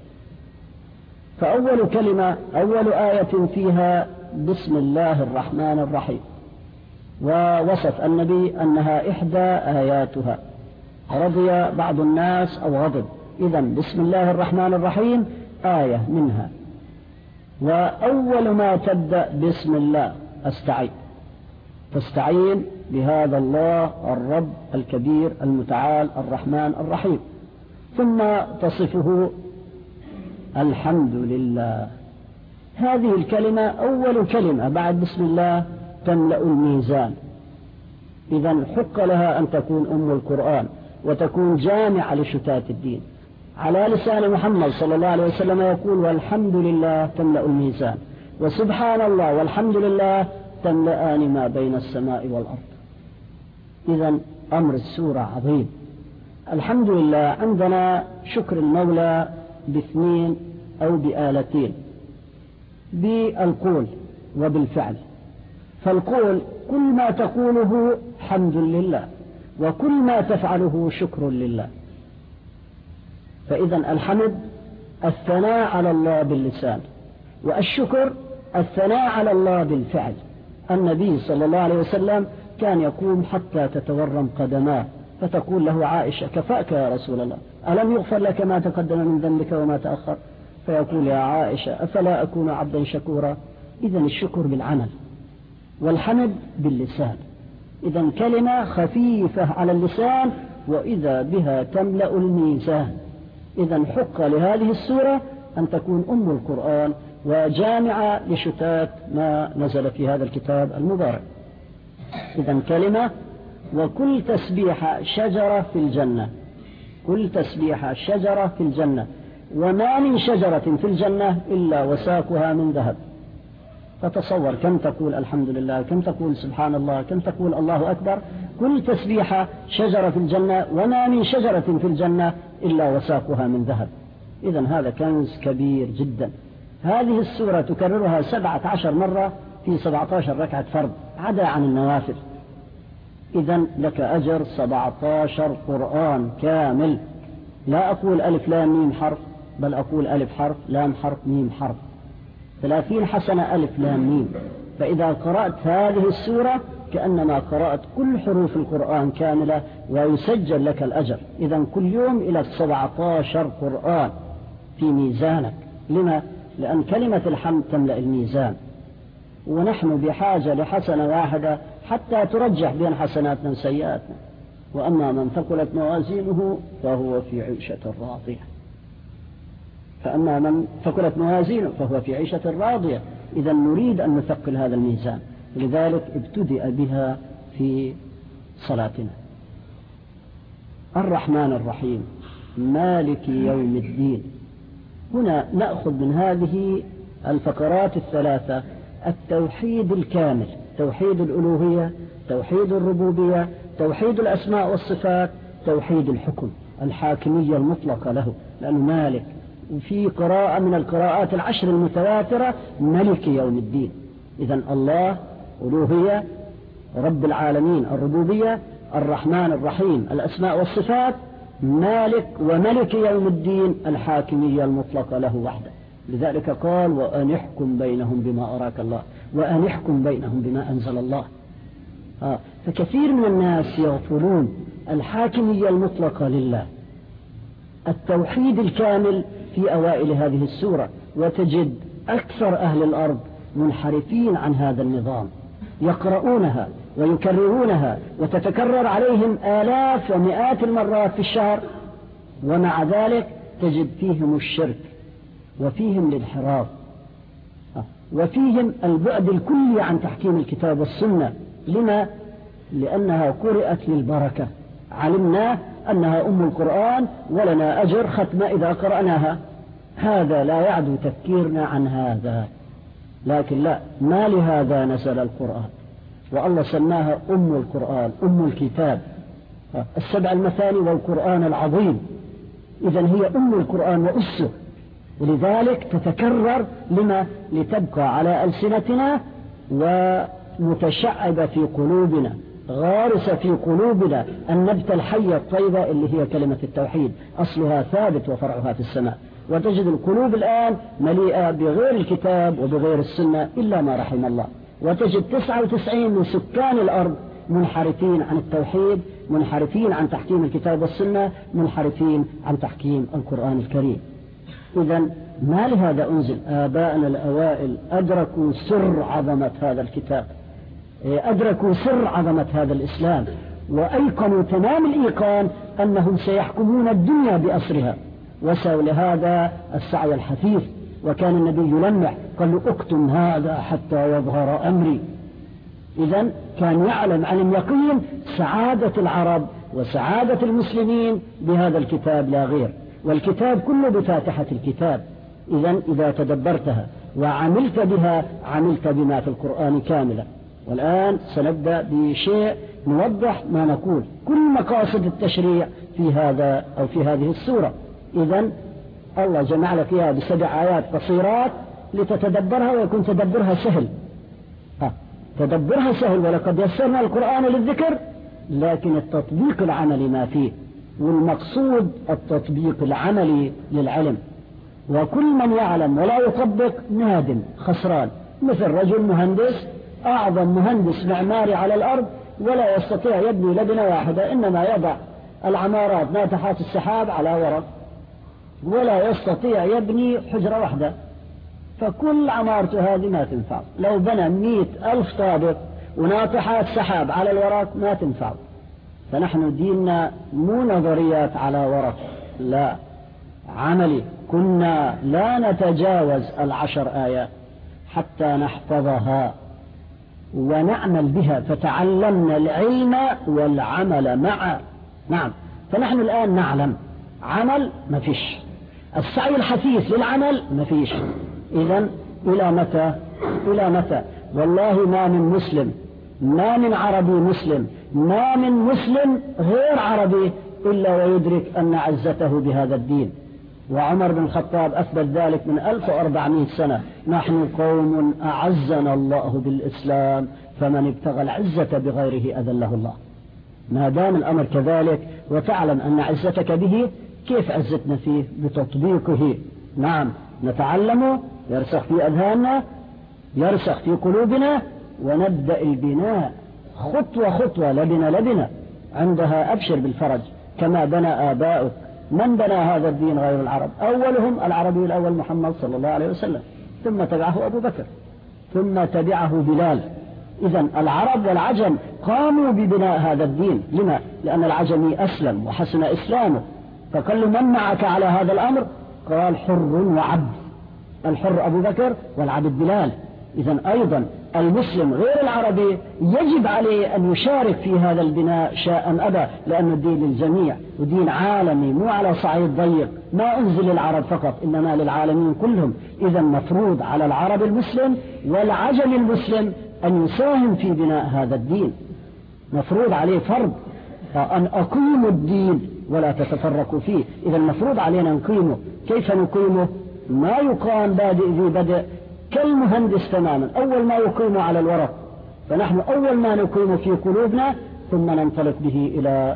فأول كلمة، أول آية فيها بسم الله الرحمن الرحيم، ووصف النبي أنها 1 آياتها. رضي بعض الناس أو غضب، إذا بسم الله الرحمن الرحيم آية منها. وأول ما تبدأ بسم الله أستعين، تستعين بهذا الله الرب الكبير المتعال الرحمن الرحيم. ثم تصفه الحمد لله. هذه الكلمة أول كلمة بعد بسم الله تملأ الميزان. إذا حق لها أن تكون أم القرآن وتكون جامعة لشتات الدين. على لسان محمد صلى الله عليه وسلم يقول والحمد لله تملأ الميزان، وسبحان الله والحمد لله تملأان ما بين السماء والأرض. إذا أمر السورة عظيم. الحمد لله عندنا شكر المولى ب2 أو بآلتين، بالقول وبالفعل. فالقول كل ما تقوله حمد لله، وكل ما تفعله شكر لله. فإذا الحمد الثناء على الله باللسان، والشكر الثناء على الله بالفعل. النبي صلى الله عليه وسلم كان يقوم حتى تتورم قدماه، فتقول له عائشة كفاك يا رسول الله، ألم يغفر لك ما تقدم من ذنبك وما تأخر؟ فيقول يا عائشة أفلا أكون عبدا شكورا؟ إذن الشكر بالعمل والحمد باللسان. إذن كلمة خفيفة على اللسان وإذا بها تملأ الميزان. إذن حق لهذه السورة أن تكون أم القرآن وجامعة لشتات ما نزل في هذا الكتاب المبارك. إذن كلمة، وكل تسبيحة شجرة في الجنة، كل تسبيحة شجرة في الجنة، وما من شجرة في الجنة إلا وساقها من ذهب. فتصور كم تقول الحمد لله، كم تقول سبحان الله، كم تقول الله أكبر. كل تسبيحة شجرة في الجنة، وما من شجرة في الجنة إلا وساقها من ذهب. إذن هذا كنز كبير جدا. هذه السورة تكررها 17 مرة في 17 ركعة فرض عدا عن النوافل. إذن لك أجر 17 قرآن كامل. لا أقول ألف لام ميم حرف، بل أقول ألف حرف لام حرف ميم حرف، 30 حسنة ألف لام ميم. فإذا قرأت هذه السورة كأنما قرأت كل حروف القرآن كاملة، ويسجل لك الأجر. إذن كل يوم إلى 17 قرآن في ميزانك. لما؟ لأن كلمة الحمد تملأ الميزان، ونحن بحاجة لحسنة واحدة حتى ترجح بين حسناتنا وسيئاتنا. وأما من ثقلت موازينه فهو في عيشة راضية. فأما من ثقلت موازينه فهو في عيشة راضية. إذا نريد أن نثقل هذا الميزان، لذلك ابتدأ بها في صلاتنا. الرحمن الرحيم مالك يوم الدين. هنا نأخذ من هذه الفقرات الثلاثة التوحيد الكامل، توحيد الألوهية، توحيد الربوبية، توحيد الأسماء والصفات، توحيد الحكم، الحاكمية المطلقة له، لأنه مالك. وفي قراءة من القراءات 10 المتواترة ملك يوم الدين. إذن الله ألوهية، رب العالمين الربوبية، الرحمن الرحيم الأسماء والصفات، مالك وملك يوم الدين الحاكمية المطلقة له وحده. لذلك قال وأن احكم بينهم بما أراك الله، وأن احكم بينهم بما أنزل الله. فكثير من الناس يغفلون الحاكمية المطلقة لله، التوحيد الكامل في أوائل هذه السورة، وتجد أكثر أهل الأرض منحرفين عن هذا النظام، يقرؤونها ويكررونها وتتكرر عليهم آلاف ومئات المرات في الشهر، ومع ذلك تجد فيهم الشرك وفيهم الانحراف وفيهم البعد الكلي عن تحكيم الكتاب والسنة. لما؟ لأنها قرأت للبركة، علمنا أنها أم القرآن ولنا أجر ختمة إذا قرأناها. هذا لا يعدو تفكيرنا عن هذا، لكن لا، ما لهذا نزل القرآن، والله سماها أم القرآن، أم الكتاب، 7 المثاني والقرآن العظيم. إذن هي أم القرآن وأسه، ولذلك تتكرر. لما؟ لتبقى على ألسنتنا ومتشعبة في قلوبنا، غارسة في قلوبنا النبتة الحية الطيبة اللي هي كلمة التوحيد، أصلها ثابت وفرعها في السماء. وتجد القلوب الآن مليئة بغير الكتاب وبغير السنة إلا ما رحم الله. وتجد 99 من سكان الأرض منحرفين عن التوحيد، منحرفين عن تحكيم الكتاب والسنة، منحرفين عن تحكيم القرآن الكريم. إذن ما لهذا أنزل؟ آباءنا الأوائل أدركوا سر عظمة هذا الكتاب، أدركوا سر عظمة هذا الإسلام، وأيقنوا تمام الإيقان أنهم سيحكمون الدنيا بأسرها، وسعوا لهذا السعي الحثيث. وكان النبي يلمح قال له اكتم هذا حتى يظهر أمري. إذن كان يعلم عن اليقين سعادة العرب وسعادة المسلمين بهذا الكتاب لا غير، والكتاب كله بفاتحة الكتاب. إذن إذا تدبرتها وعملت بها عملت بما في القرآن كاملا. والآن سنبدأ بشيء نوضح ما نقول، كل مقاصد التشريع في هذا أو في هذه السورة. إذن الله جمع لك فيها ب7 آيات قصيرات لتتدبرها، ويكون تدبرها سهل. تدبرها سهل، ولقد يسرنا القرآن للذكر، لكن التطبيق العملي ما فيه، والمقصود التطبيق العملي للعلم. وكل من يعلم ولا يطبق نادم خسران، مثل رجل مهندس، أعظم مهندس معماري على الأرض، ولا يستطيع يبني لبنة واحدة، إنما يضع العمارات ناطحات السحاب على ورق، ولا يستطيع يبني حجرة واحدة. فكل عمارته هذه ما تنفع. لو بنى 100,000 طابق وناطحات سحاب على الورق ما تنفع. فنحن ديننا مو نظريات على ورق، لا، عملي. كنا لا نتجاوز 10 آيات حتى نحفظها ونعمل بها، فتعلمنا العلم والعمل معا. نعم، فنحن الآن نعلم، عمل ما فيش، السعي الحثيث للعمل ما فيش. إذن إلى متى إلى متى؟ والله ما من مسلم، ما من عربي مسلم، ما من مسلم غير عربي إلا ويدرك أن عزته بهذا الدين. وعمر بن الخطاب أثبت ذلك من 1400 سنة: نحن قوم أعزنا الله بالإسلام فمن ابتغى العزة بغيره أذله الله. ما دام الأمر كذلك وتعلم أن عزتك به، كيف عزتنا فيه؟ بتطبيقه. نعم، نتعلم، يرسخ في أذهاننا، يرسخ في قلوبنا، ونبدأ البناء خطوة خطوة، لبنة لبنة، عندها أبشر بالفرج كما بنى آباؤك. من بنى هذا الدين غير العرب؟ أولهم العربي الأول محمد صلى الله عليه وسلم، ثم تبعه أبو بكر، ثم تبعه بلال. إذن العرب والعجم قاموا ببناء هذا الدين. لما؟ لأن العجمي أسلم وحسن إسلامه، فكل من معك على هذا الأمر قال حر وعبد، الحر أبو بكر والعبد بلال. إذن أيضا المسلم غير العربي يجب عليه أن يشارك في هذا البناء شاء أبى، لأن الدين للجميع ودين عالمي، مو على صعيد ضيق، ما أنزل للعرب فقط إنما للعالمين كلهم. إذن مفروض على العرب المسلم والعجم المسلم أن يساهم في بناء هذا الدين، مفروض عليه فرض أن أقيموا الدين ولا تتفرقوا فيه. إذا مفروض علينا نقيمه. كيف نقيمه؟ ما يقام بادئ ذي بدء كالمهندس تماما، أول ما يقيم على الورق، فنحن أول ما نقيم في قلوبنا ثم ننطلق به إلى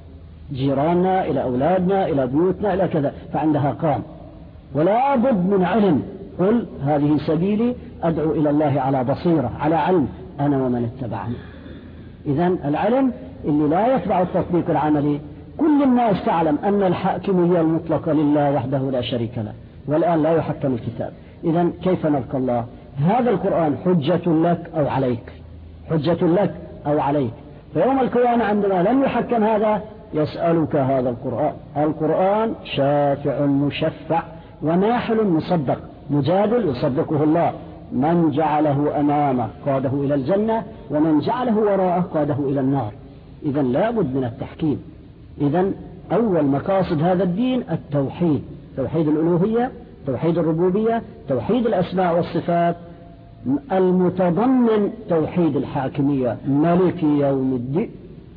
جيراننا، إلى أولادنا، إلى بيوتنا، إلى كذا، فعندها قام. ولا بد من علم. قل هذه سبيلي أدعو إلى الله على بصيرة، على علم، أنا ومن اتبعني. إذن العلم اللي لا يتبع التطبيق العملي. كل الناس تعلم أن الحاكمية المطلقة لله وحده لا شريك له، والآن لا يحكم الكتاب. إذن كيف نلقى الله؟ هذا القرآن حجة لك أو عليك، حجة لك أو عليك. فيوم القيامة عندما لم يحكم هذا يسألك هذا القرآن. القرآن شافع مشفع وناحل مصدق، مجادل يصدقه الله. من جعله أمامه قاده إلى الجنة، ومن جعله وراءه قاده إلى النار. إذن لا بد من التحكيم. إذن أول مقاصد هذا الدين التوحيد، توحيد الألوهية، توحيد الربوبية، توحيد الأسماء والصفات، المتضمن توحيد الحاكمية، ملك يوم الدين.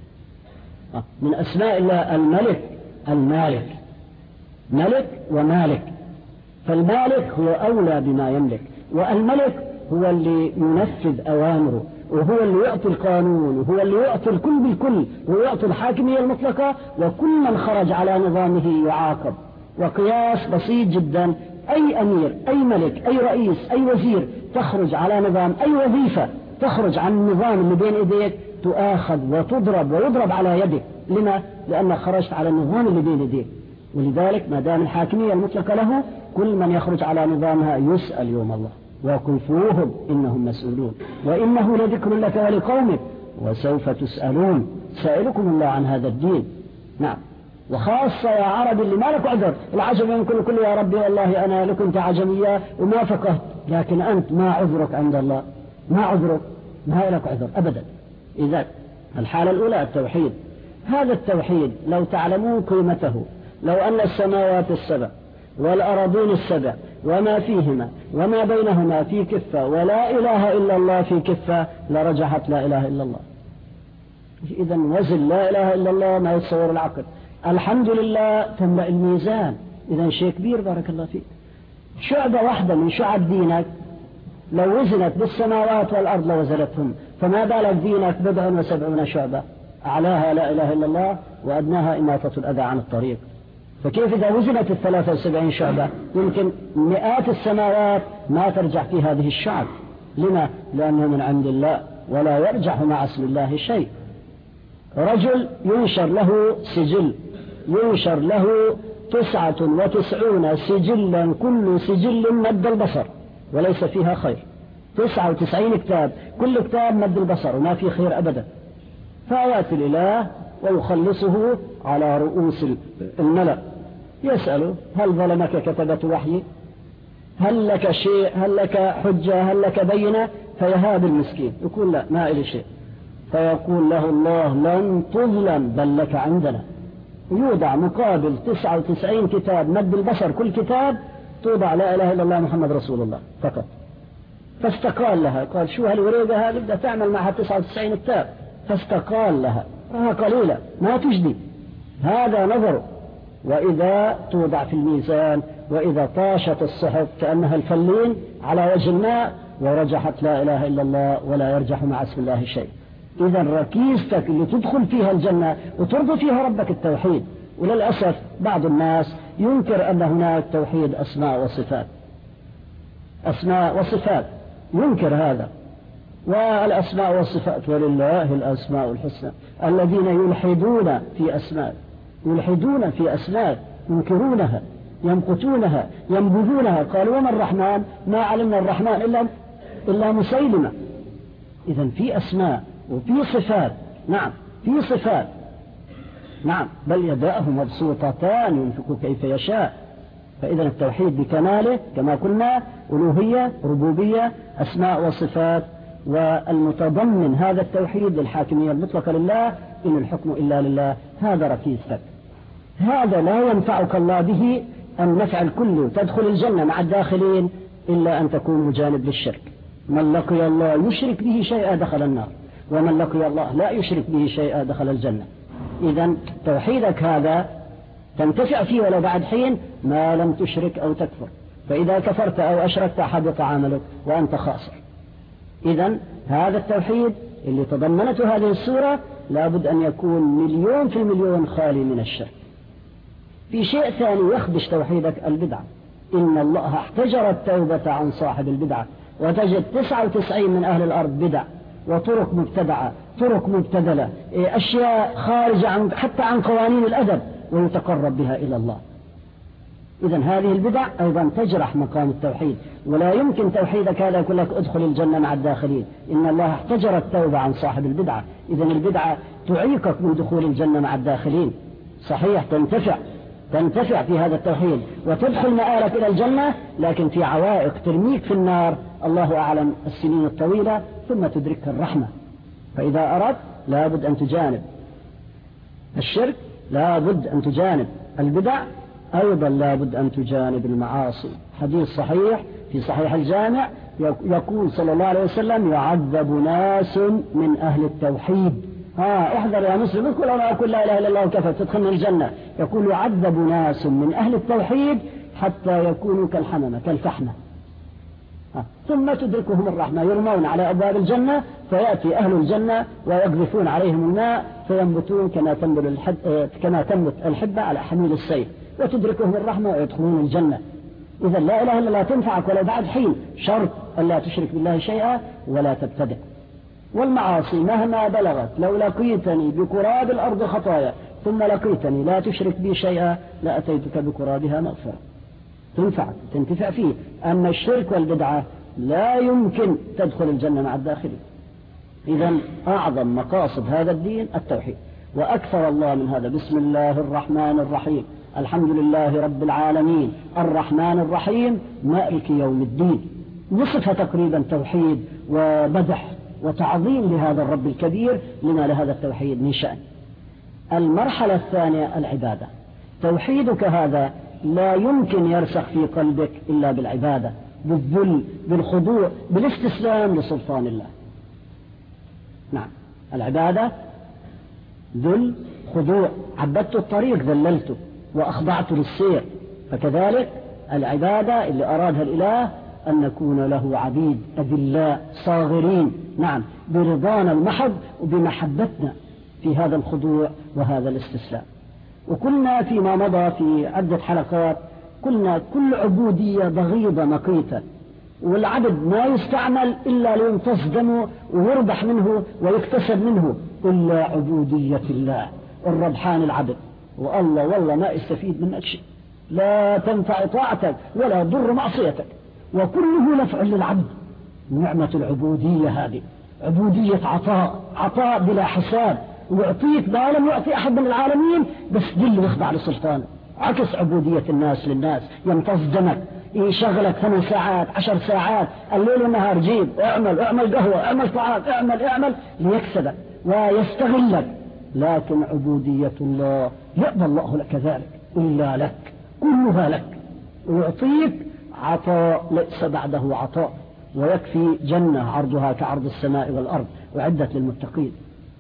من أسماء الله الملك، المالك، ملك ومالك. فالمالك هو أولى بما يملك، والملك هو اللي ينفذ أوامره، وهو اللي يعطي القانون، وهو اللي يعطي الكل بالكل، ويعطي الحاكمية المطلقة، وكل من خرج على نظامه يعاقب. وقياس بسيط جدا: أي أمير، أي ملك، أي رئيس، أي وزير تخرج على نظام، أي وظيفة تخرج عن النظام اللي بين إيديك تؤاخذ وتضرب ويضرب على يدك. لما؟ لأنك خرجت على النظام اللي بين إيديك. ولذلك ما دام الحاكمية المطلقة له، كل من يخرج على نظامها يسأل يوم الله: وكفوهم إنهم مسؤولون، وإنه لذكر لك ولقومك وسوف تسألون. سائلكم الله عن هذا الدين. نعم. وخاصة يا عرب اللي ما لك عذر، العجم ينكل كل يا ربي والله أنا لكنت عجمية وما فقهت، لكن أنت ما عذرك عند الله، ما عذرك، ما لك عذر أبدا. إذا الحالة الأولى التوحيد. هذا التوحيد لو تعلمون قيمته، لو أن السماوات السبع والأراضين السبع وما فيهما وما بينهما في كفة، ولا إله إلا الله في كفة، لرجحت لا إله إلا الله. إذا وزن لا إله إلا الله ما يتصور العقل. الحمد لله تملأ الميزان. إذا شيء كبير بارك الله فيك. شعبة واحدة من شعب دينك لو وزنت بالسماوات والأرض لوزنتهم، فما بالك دينك 70 شعبة، أعلاها لا إله إلا الله وأدناها إماطة الأذى عن الطريق. فكيف إذا وزنت 73 شعبة يمكن مئات السماوات ما ترجع في هذه الشعب. لما؟ لأنه من عند الله ولا يرجع مع اسم الله شيء. رجل ينشر له سجل، ينشر له 99 سجلا، كل سجل مد البصر وليس فيها خير. 99 كتاب، كل كتاب مد البصر وما في خير أبدا. فآيات الإله ويخلصه على رؤوس الملأ، يسأله: هل ظلمك كتبة وحي؟ هل لك شيء؟ هل لك حجة؟ هل لك بينة؟ فيهاب المسكين يقول: لا، ما إلي شيء. فيقول له الله: لن تظلم بل لك عندنا. يوضع مقابل 99 كتاب مد البصر، كل كتاب توضع لا إله إلا الله محمد رسول الله فقط. فاستقال لها، قال شو هالوريقة هذه بدها تعمل معها 99 كتاب، فاستقال لها، راها قليلة ما تجدي. هذا نظر. وإذا توضع في الميزان وإذا طاشت الصحف كأنها الفلين على وجه الماء ورجحت لا إله إلا الله ولا يرجح مع اسم الله شيء. إذا ركيزتك اللي تدخل فيها الجنة وترضي فيها ربك التوحيد. وللأسف بعض الناس ينكر أن هناك توحيد أسماء وصفات، أسماء وصفات ينكر هذا. والأسماء والصفات ولله الأسماء الحسنى. الذين يلحدون في أسماء، يلحدون في أسماء، ينكرونها، يمقتونها، ينبذونها. قالوا وما الرحمن؟ ما علمنا الرحمن إلا مسيلمة. إذن في أسماء وفي صفات. نعم في صفات، نعم، بل يداه مبسوطتان ينفق كيف يشاء. فإذا التوحيد بكماله كما قلنا ألوهية، ربوبية، أسماء وصفات. والمتضمن هذا التوحيد للحاكمية المطلقة لله، إن الحكم إلا لله. هذا ركيزتك، هذا لا ينفعك الله به النفع الكلي تدخل الجنة مع الداخلين إلا أن تكون مجانب للشرك. من لقي الله يشرك به شيئا دخل النار، ومن لقي الله لا يشرك به شيئا دخل الجنة. إذا توحيدك هذا تنتفع فيه ولو بعد حين ما لم تشرك أو تكفر. فإذا كفرت أو أشركت حبط عملك وأنت خاسر. إذا هذا التوحيد اللي تضمنته هذه السورة لابد أن يكون 1,000,000% خالي من الشرك. في شيء ثاني يخدش توحيدك، البدعة. إن الله احتجر التوبة عن صاحب البدعة، وتجد 99 من أهل الأرض بدع وطرق مبتدعة، طرق مبتدلة، أشياء خارجة حتى عن قوانين الأدب ويتقرب بها إلى الله. إذن هذه البدع أيضا تجرح مقام التوحيد. ولا يمكن توحيدك هذا يقول لك ادخل الجنة مع الداخلين. إن الله احتجر التوبة عن صاحب البدعة. إذن البدعة تعيقك من دخول الجنة مع الداخلين. صحيح تنتفع في هذا التوحيد وتدخل مآلك إلى الجنة، لكن في عوائق ترميك في النار الله أعلم السنين الطويلة، ثم تدرك الرحمة. فإذا أردت لابد أن تجانب الشرك، لابد أن تجانب البدع، أيضا لابد أن تجانب المعاصي. حديث صحيح في صحيح الجامع يقول صلى الله عليه وسلم يعذب ناس من أهل التوحيد. احذر يا مسلم، اذكر أنا أقول لا إله إلا الله وكفى تدخلنا الجنة. يقول يعذب ناس من أهل التوحيد حتى يكونوا كالحممة كالفحمة، ثم تدركهم الرحمة، يرمون على أبواب الجنة فيأتي أهل الجنة ويقذفون عليهم الماء فينبتون كما تنبت الحبة على حميل السيف، وتدركهم الرحمة ويدخلون الجنة. إذا لا إله إلا الله تنفعك ولو بعد حين، شرط ألا تشرك بالله شيئا ولا تبتدع. والمعاصي مهما بلغت، لو لقيتني بقراب الأرض خطايا ثم لقيتني لا تشرك بي شيئا لأتيتك بقرابها مغفرة. تنفعك تنتفع فيه. أما الشرك والبدعة لا يمكن تدخل الجنة مع الداخلين. إذا أعظم مقاصد هذا الدين التوحيد، وأكثر الله من هذا. بسم الله الرحمن الرحيم، الحمد لله رب العالمين، الرحمن الرحيم، مالك يوم الدين. وصف تقريبا توحيد ومدح وتعظيم لهذا الرب الكبير لما لهذا التوحيد من شأن. المرحلة الثانية العبادة. توحيدك هذا لا يمكن يرسخ في قلبك إلا بالعبادة، بالذل، بالخضوع، بالاستسلام لسلطان الله. نعم، العبادة ذل، خضوع. عبدت الطريق ذللته وأخضعت للسير. فكذلك العبادة اللي أرادها الإله أن نكون له عبيد أذلاء صاغرين، نعم، برضانا المحض وبمحبتنا في هذا الخضوع وهذا الاستسلام. وقلنا فيما مضى في عدة حلقات، قلنا كل عبودية بغيضة مقيتة، والعبد ما يستعمل إلا ليمتص دمه ويربح منه ويكتسب منه، إلا عبودية الله الربحان العبد. والله ما يستفيد منك شيء، لا تنفع طاعتك ولا ضر معصيتك، وكله نفع للعبد. نعمة العبودية هذه عبودية عطاء بلا حساب، ويعطيك ما لم يعطي أحد من العالمين، بس دل ويخضع لسلطانه. عكس عبودية الناس للناس، يمتص دمك، يشغلك 8 ساعات 10 ساعات الليل والنهار، جيب اعمل قهوة، اعمل طعام، اعمل ليكسبك ويستغلك. لكن عبودية الله يأبى الله لك ذلك إلا لك، كلها لك، ويعطيك عطاء ليس بعده عطاء، ويكفي جنة عرضها كعرض السماء والأرض وعدت للمتقين.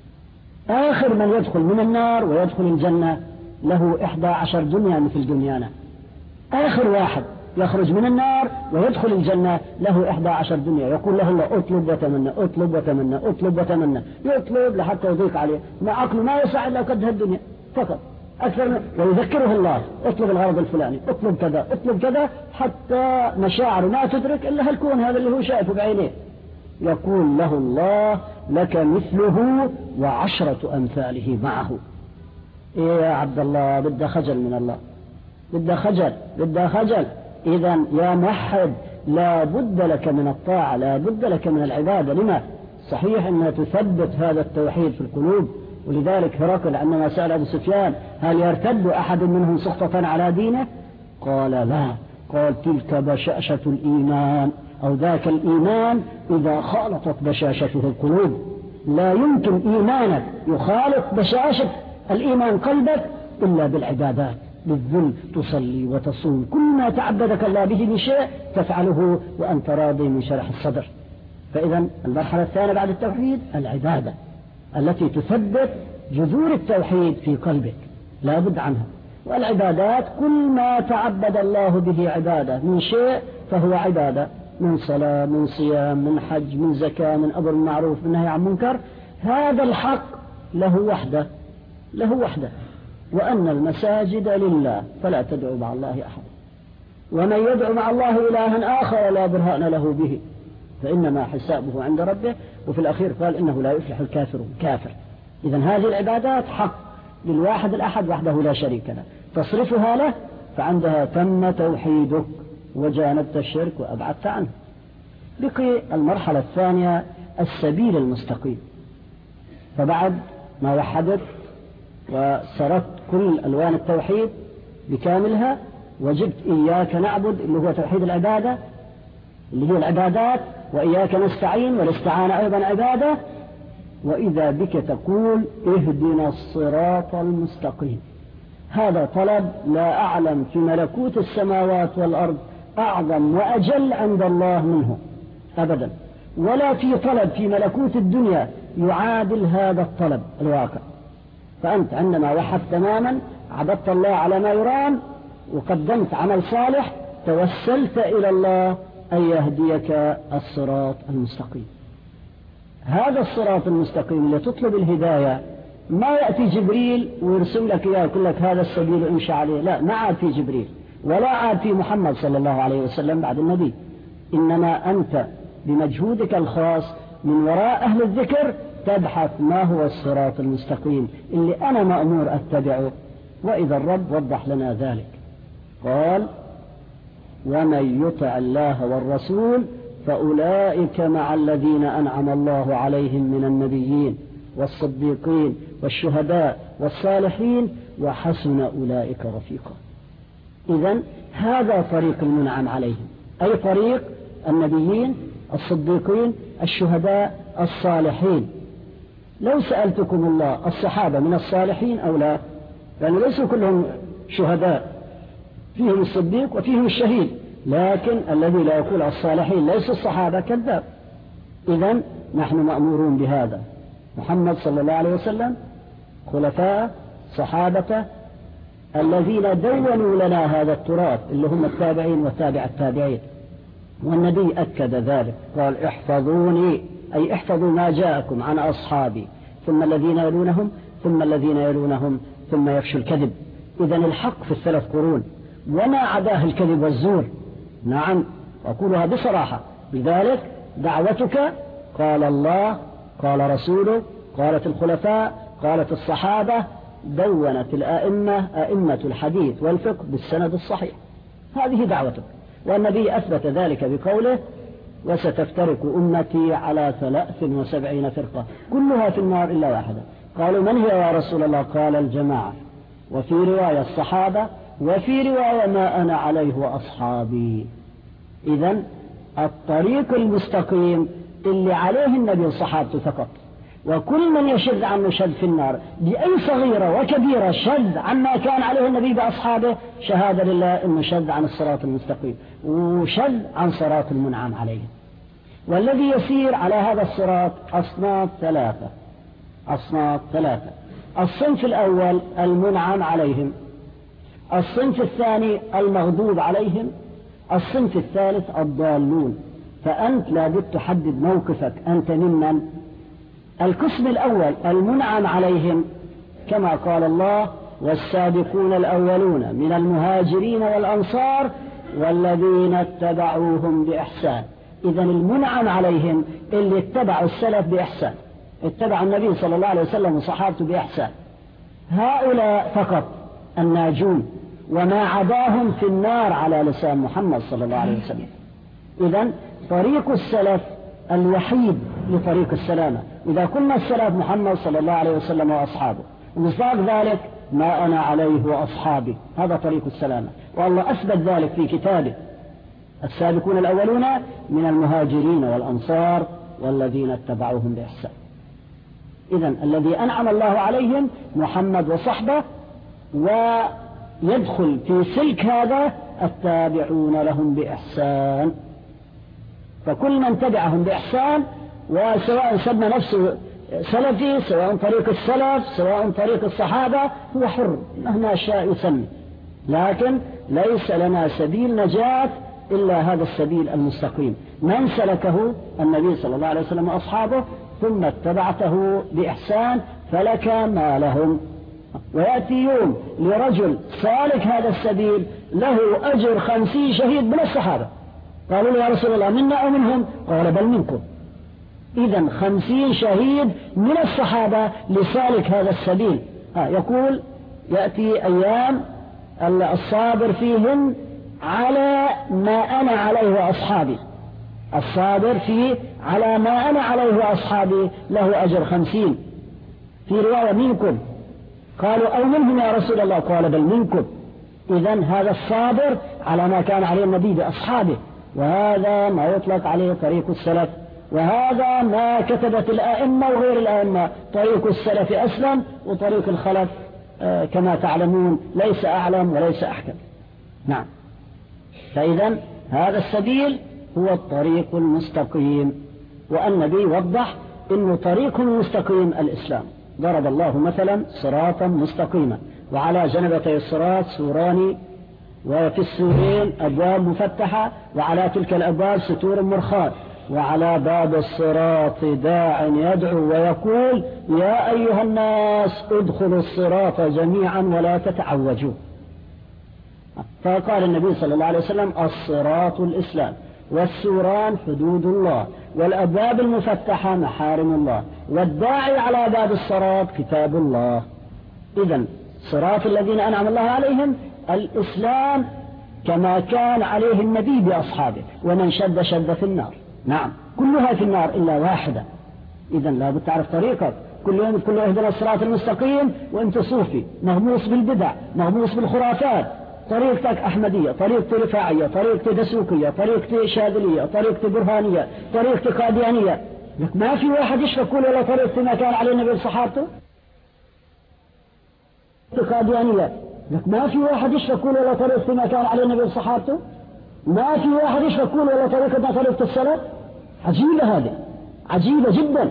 آخر من يدخل من النار ويدخل الجنة له 11 دنيا مثل دنيانا. آخر واحد يخرج من النار ويدخل الجنة له 11 دنيا. يقول له الله اطلب وتمنى، اطلب وتمنى، اطلب وتمنى، يطلب لحتى يضيق عليه، ما عقله ما يسع إلا قد هالدنيا فقط أكثر من، ويذكره الله اطلب الغرض الفلاني، اطلب كذا، اطلب كذا، حتى مشاعره ما تدرك إلا هالكون هذا اللي هو شايفه بعينيه. يقول له الله لك مثله و10 أمثاله معه. إيه يا عبد الله، بدأ خجل من الله، بدأ خجل، بدأ خجل. إذا يا موحد لا بد لك من الطاعة، لا بد لك من العبادة. لما؟ صحيح أنها تثبت هذا التوحيد في القلوب، ولذلك هرقل عندما سأل أبو سفيان هل يرتد أحد منهم سخطة على دينه؟ قال لا، قال تلك بشاشة الإيمان، أو ذاك الإيمان إذا خالطت بشاشته القلوب. لا يمكن إيمانك يخالط بشاشة الإيمان قلبك إلا بالعبادات، بالذل، تصلي وتصوم، كل ما تعبدك الله به بشيء تفعله وأنت راضي من شرح الصدر. فإذا المرحلة الثانية بعد التوحيد العبادة التي تثبت جذور التوحيد في قلبك، لا بد عنها. والعبادات كل ما تعبد الله به عبادة من شيء فهو عبادة، من صلاة، من صيام، من حج، من زكاة، من أمر بالمعروف، من نهي عن منكر. هذا الحق له وحده، له وحده. وأن المساجد لله فلا تدعوا مع الله أحد، ومن يدعو مع الله إلها آخر لا برهان له به فإنما حسابه عند ربه. وفي الأخير قال إنه لا يفلح الكافرون، كافر. إذن هذه العبادات حق للواحد الأحد وحده لا شريك له، تصرفها له فعندها تم توحيدك وجانبت الشرك وأبعدت عنه. بقي المرحلة الثانية السبيل المستقيم. فبعد ما وحدت وسردت كل ألوان التوحيد بكاملها وجبت إياك نعبد اللي هو توحيد العبادة اللي هي العبادات، وإياك نستعين والاستعانة أيضا عبادة، وإذا بك تقول اهدنا الصراط المستقيم. هذا طلب لا أعلم في ملكوت السماوات والأرض أعظم وأجل عند الله منه أبدا، ولا في طلب في ملكوت الدنيا يعادل هذا الطلب الواقع. فأنت عندما وحدت تماما عبدت الله على ما يرام وقدمت عمل صالح، توسلت إلى الله أن يهديك الصراط المستقيم. هذا الصراط المستقيم اللي تطلب الهداية ما يأتي جبريل ويرسم لك إياه يقول لك هذا السبيل امشي عليه، لا، ما عاد في جبريل ولا عاد في محمد صلى الله عليه وسلم بعد النبي، إنما أنت بمجهودك الخاص من وراء أهل الذكر تبحث ما هو الصراط المستقيم اللي أنا مأمور أتبعه. وإذا الرب وضح لنا ذلك قال ومن يطع الله والرسول فأولئك مع الذين أنعم الله عليهم من النبيين والصديقين والشهداء والصالحين وحسن أولئك رفيقا. إذن هذا طريق المنعم عليهم، أي طريق النبيين، الصديقين، الشهداء، الصالحين. لو سألتكم الله الصحابة من الصالحين أو لا، لأن ليسوا كلهم شهداء، فيهم الصديق وفيهم الشهيد، لكن الذي لا يقول الصالحين ليسوا الصحابة كذاب. إذن نحن مأمورون بهذا. محمد صلى الله عليه وسلم، خلفاء، صحابة الذين دونوا لنا هذا التراث اللي هم التابعين وتابع التابعين. والنبي أكد ذلك قال احفظوني، أي احفظوا ما جاءكم عن أصحابي ثم الذين يلونهم ثم الذين يلونهم ثم يفشوا الكذب. إذن الحق في الثلاث قرون وما عداه الكذب والزور. نعم، أقولها بصراحة. لذلك دعوتك قال الله، قال رسوله، قالت الخلفاء، قالت الصحابة، دونت الآئمة، أئمة الحديث والفقه بالسند الصحيح. هذه دعوتك. والنبي أثبت ذلك بقوله وستفترق أمتي على 73 فرقة كلها في النار إلا واحدة. قالوا من هي يا رسول الله؟ قال الجماعة، وفي رواية الصحابة، وفي رواية ما أنا عليه وأصحابي. إذن الطريق المستقيم اللي عليه النبي وصحابته فقط، وكل من يشذ عنه شذ في النار بأي صغيرة وكبيرة شذ عما كان عليه النبي بأصحابه، شهادة لله إنه شذ عن الصراط المستقيم وشذ عن صراط المنعم عليه. والذي يسير على هذا الصراط أصناف ثلاثة. الصنف الأول المنعم عليهم، الصنف الثاني المغضوب عليهم، الصنف الثالث الضالون. فأنت لابد تحدد موقفك، أنت ممن؟ القسم الأول المنعم عليهم كما قال الله: والسابقون الأولون من المهاجرين والأنصار والذين اتبعوهم بإحسان. إذن المنعم عليهم اللي اتبعوا السلف بإحسان، اتبع النبي صلى الله عليه وسلم وصحابته بإحسان، هؤلاء فقط الناجون، وما عداهم في النار على لسان محمد صلى الله عليه وسلم. إذن طريق السلف الوحيد لطريق السلامة. إذا قلنا السلف محمد صلى الله عليه وسلم وأصحابه، ومصداق ذلك ما أنا عليه وأصحابي، هذا طريق السلامة، والله أثبت ذلك في كتابه: السابقون الأولون من المهاجرين والأنصار والذين اتبعوهم بإحسان. إذن الذي أنعم الله عليهم محمد وصحبه، ويدخل في سلك هذا التابعون لهم بإحسان. فكل من تبعهم بإحسان، وسواء سمى نفسه سلفي، سواء طريق السلف، سواء طريق الصحابة، هو حر مهما شاء يسمي، لكن ليس لنا سبيل نجاة إلا هذا السبيل المستقيم، من سلكه النبي صلى الله عليه وسلم وأصحابه ثم اتبعته بإحسان فلك ما لهم. ويأتي يوم لرجل سالك هذا السبيل له أجر 50 شهيد من الصحابة. قالوا له: يا رسول الله منا أو منهم؟ قال: بل منكم. إذن 50 شهيد من الصحابة لسالك هذا السبيل. يقول: يأتي أيام الصابر فيهن على ما أنا عليه وأصحابي، الصابر فيه على ما أنا عليه وأصحابي له أجر 50. في رواية منكم، قالوا: أو منهم يا رسول الله؟ قال: بل منكم. إذن هذا الصابر على ما كان عليه النبي بأصحابه، وهذا ما يطلق عليه طريق السلف، وهذا ما كتبت الآئمة وغير الآئمة. طريق السلف أسلم، وطريق الخلف كما تعلمون ليس أعلم وليس أحكم. نعم. فإذا هذا السبيل هو الطريق المستقيم، والنبي وضح إنه طريق مستقيم الإسلام. ضرب الله مثلا صراطا مستقيما، وعلى جنبتي الصراط سوران، وفي السورين أبواب مفتحة، وعلى تلك الأبواب ستور مرخاة، وعلى باب الصراط داع يدعو ويقول: يا أيها الناس ادخلوا الصراط جميعا ولا تتعوجوا. فقال النبي صلى الله عليه وسلم: الصراط الإسلام، والسوران حدود الله، والأبواب المفتحة محارم الله، والداعي على باب الصراط كتاب الله. إذن صراط الذين أنعم الله عليهم الإسلام كما كان عليه النبي بأصحابه، ومن شد شد في النار. نعم، كلها في النار إلا واحدة. إذن لا بد تعرف طريقك. كل يوم تقول له: اهدنا الصراط المستقيم، وانت صوفي مغموس بالبدع، مغموس بالخرافات. طريقتك أحمدية، طريقتي رفاعية، طريقتي دسوقية، طريقتي شاذلية، طريقتي برهانية، طريقتي قاديانية. لك ما في واحد يشفق ولا طريقتي ما كان عليه النبي وصحابته. قاديانية، لك ما في واحد يشفق ولا طريقتي ما كان عليه النبي وصحابته. ما في واحد يشفق ولا طريقتنا طريقة السلف. عجيبة هذه، عجيبة جدا.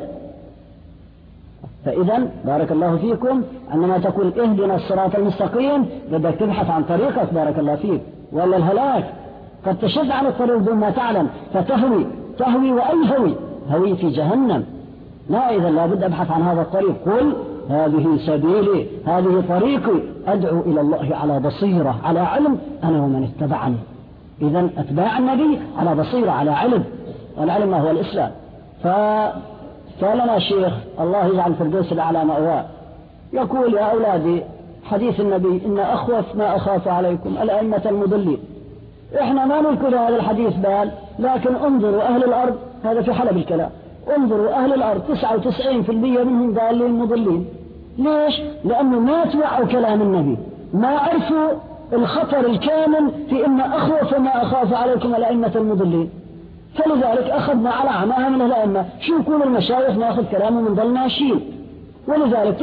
فإذا بارك الله فيكم، عندما تقول اهدنا الصراط المستقيم بدك تبحث عن طريقك، بارك الله فيك، ولا الهلاك. قد تشد عن الطريق دون ما تعلم فتهوي وأي هوي في جهنم. لا، إذا لابد أبحث عن هذا الطريق. قل: هذه سبيلي، هذه طريقي، أدعو إلى الله على بصيرة، على علم، أنا ومن اتبعني. إذا أتباع النبي على بصيرة، على علم، والعلم هو الإسلام. قال لنا شيخ الله يجعل الفردوس الأعلى مأواه، يقول: يا أولادي، حديث النبي: إن أخوف ما أخاف عليكم الأئمة المضلين. إحنا ما نذكر هذا الحديث بال، لكن انظروا أهل الأرض، هذا في حلب الكلام، انظروا أهل الأرض 99% منهم ضالين مضلين. ليش؟ لأنه ما توعوا كلام النبي، ما عرفوا الخطر الكامل في إن أخوف ما أخاف عليكم الأئمة المضلين. فلذلك أخذنا على عماها من الأئمة. شو يكون المشايخ نأخذ كلامه من ضل ماشيين. ولذلك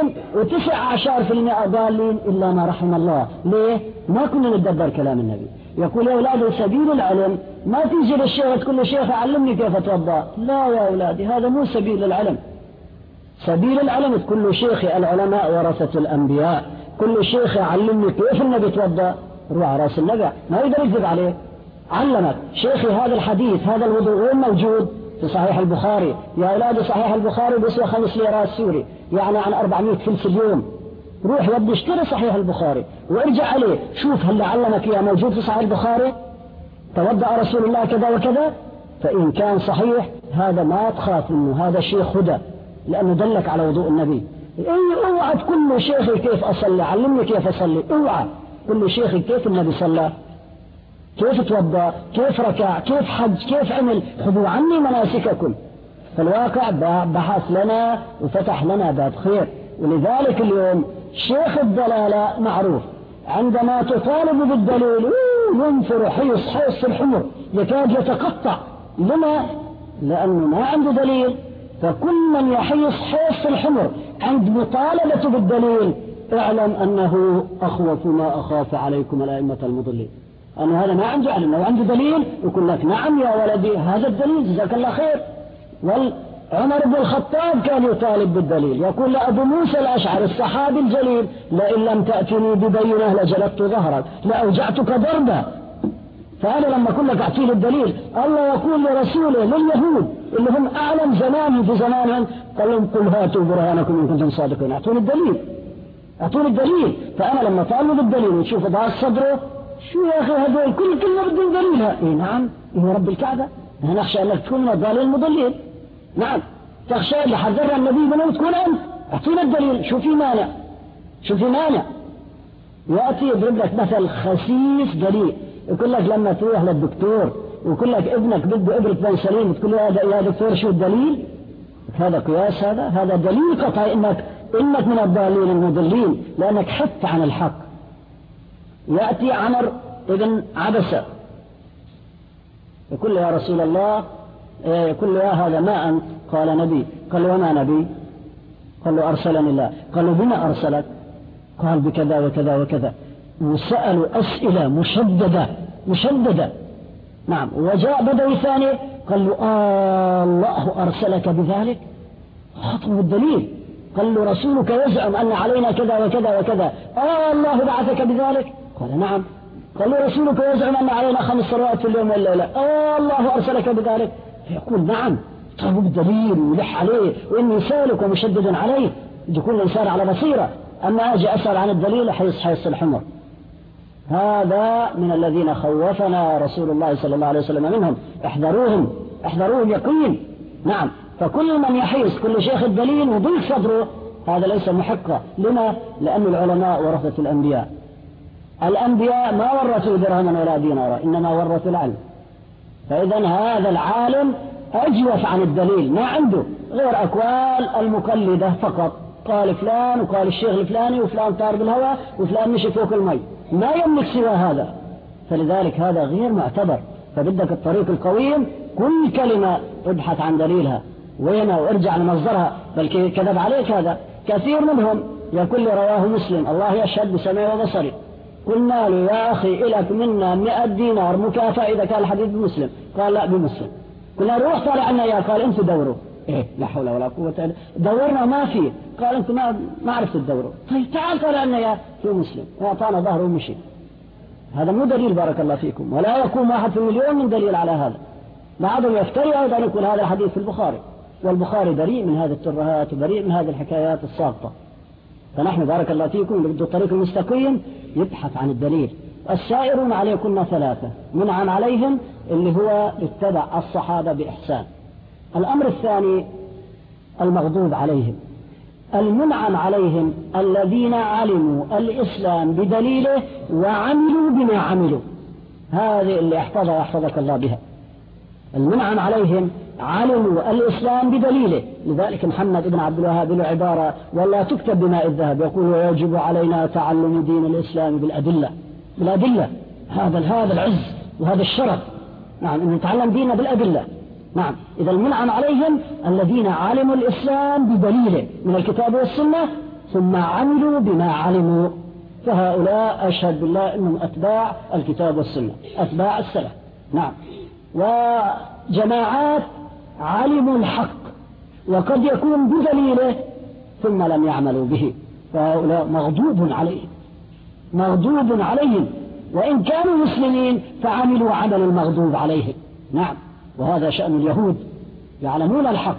99.9% ضالين إلا ما رحم الله. ليه؟ ما كنا نتدبر كلام النبي، يقول يا أولادي سبيل العلم ما تيجي للشيخ تقول له شيخ علمني كيف أتوضأ. لا يا أولادي، هذا مو سبيل العلم. سبيل العلم تقول له شيخي العلماء ورثة الأنبياء، كل شيخ علمني كيف النبي يتوضأ، روح على راس النبي ما يقدر يكذب عليه. علمك شيخي هذا الحديث هذا الوضوء وين موجود؟ في صحيح البخاري. يا أولادي صحيح البخاري بيسوى 5 ليرات سوري، يعني عن 400 فلس اليوم. روح ودي اشتري صحيح البخاري وارجع عليه، شوف هل علمك يا موجود في صحيح البخاري توضأ رسول الله كذا وكذا. فإن كان صحيح هذا ما تخاف منه، هذا شيخ هدى لأنه دلك على وضوء النبي. اوعى تقول له شيخي كيف أصلي، علمني كيف أصلي. اوعى قل له شيخي كيف النبي صلى، كيف توضأ، كيف ركع، كيف حج، كيف عمل، خذوا عني مناسككم. فالواقع بحث لنا وفتح لنا باب خير. ولذلك اليوم شيخ الضلالة معروف عندما تطالب بالدليل ينفر حيص الحمر يكاد يتقطع. لما؟ لأنه ما عنده دليل. فكل من يحيص حيص الحمر عند مطالبة بالدليل اعلم أنه أخوف ما أخاف عليكم الأئمة المضلين، أنه هذا ما عنده علم. لو عنده دليل يقول لك نعم يا ولدي هذا الدليل جزاك الله خير. عمر بن الخطاب كان يطالب بالدليل، يقول لأبو موسى الأشعري الصحابي الجليل لئن لم تأتني ببينة لجلدت ظهرك لأوجعتك ضربا. فأنا لما أقول لك أعطيني الدليل، الله يقول لرسوله لليهود اللي هم أعلم زمانهم في زمانهم قال لهم قل هاتوا برهانكم إن كنتم صادقين، أعطوني الدليل، أعطوني الدليل. فأنا لما طالب الدليل وتشوف ضاع صدره شو يا أخي هذول كل كلمة بدون دليلها. إيه نعم هو رب الكعبة، نخشى أنك تكون من الضالين المضلين. نعم تخشى اللي حذرها النبي منه تكون أنت. أعطينا الدليل، شو في مانع، شو في مانع. يأتي يضرب لك مثل خسيس دليل، يقول لك لما تروح للدكتور ويقول لك ابنك بده إبرة بنسلين تقول له يا دكتور شو الدليل؟ هذا قياس، هذا دليل قطعي إنك من الضالين المضلين لأنك حدت عن الحق. يأتي عمر ابن عبسة يقول له يا رسول الله، يقول له يا هذا ما أنت؟ قال نبي. قال له وما نبي؟ قال له أرسلني الله. قال له بما أرسلك؟ قال بكذا وكذا وكذا. وسألوا أسئلة مشددة. نعم. وجاء بدوي ثاني قال له الله أرسلك بذلك؟ خطب الدليل. قال له رسولك يزعم أن علينا كذا وكذا وكذا، الله بعثك بذلك؟ قال نعم. قال له رسولك يزعم أن علينا 5 صلوات في اليوم والليلة، الله أرسلك بذلك؟ فيقول نعم. طلبوا بالدليل ويلح عليه وإني سالك ومشدد عليه، يكون الإنسان على بصيرة. أما أجي أسأل عن الدليل حيص الحمر. هذا من الذين خوفنا رسول الله صلى الله عليه وسلم منهم، احذروهم يقين. نعم. فكل من يحيص كل شيخ الدليل وضيق صدره هذا ليس محقا. لما؟ لأن العلماء ورثة الأنبياء. الأنبياء ما ورثوا درهما ولا دينارا، إنما ورثوا العلم. فإذا هذا العالم أجوف عن الدليل، ما عنده غير أقوال المقلدة فقط. قال فلان وقال الشيخ الفلاني وفلان طار بالهواء وفلان مشي فوق المي، ما يملك سوى هذا. فلذلك هذا غير معتبر. فبدك الطريق القويم كل كلمة ابحث عن دليلها وينها وارجع لمصدرها، بل كذب عليك هذا. كثير منهم يقول رواه مسلم الله يشهد بسمعي وبصري. قلنا له يا أخي إلك منا 100 دينار مكافأة إذا كان الحديث بمسلم. قال لا بمسلم. قلنا روح طالع عنا يا، قال أنت دوروا. إيه لا حول ولا قوة إلا دورنا ما فيه. قال أنت ما عرفت تدوروا. طيب تعال طالع عنا يا في مسلم، وأعطانا ظهره ومشي. هذا مو دليل بارك الله فيكم، ولا يقوم 1 في المليون من دليل على هذا. بعضهم يفتري أيضا يقول هذا الحديث في البخاري، والبخاري بريء من هذه الترهات وبريء من هذه الحكايات الساقطة. فنحن بارك الله فيكم اللي بده الطريق المستقيم يبحث عن الدليل. السائرون عليكم 3 منعم عليهم اللي هو اتبع الصحابة بإحسان. الأمر الثاني المغضوب عليهم. المنعم عليهم الذين علموا الإسلام بدليله وعملوا بما عملوا. هذه اللي احفظك الله بها. المنعم عليهم علموا الإسلام بدليله. لذلك محمد بن عبد الوهاب له عبارة والله تكتب بماء الذهب، يقول ويجب علينا تعلم دين الإسلام بالأدلة. هذا العز وهذا الشرف. نعم أن نتعلم ديننا بالأدلة. نعم. إذا المنعم عليهم الذين علموا الإسلام بدليله من الكتاب والسنة ثم عملوا بما علموا. فهؤلاء أشهد بالله أنهم أتباع الكتاب والسنة، أتباع السلف. نعم. وجماعات علموا الحق وقد يكون بدليله ثم لم يعملوا به، فهؤلاء مغضوب عليهم، وإن كانوا مسلمين فعملوا عمل المغضوب عليهم. نعم. وهذا شأن اليهود، يعلمون الحق.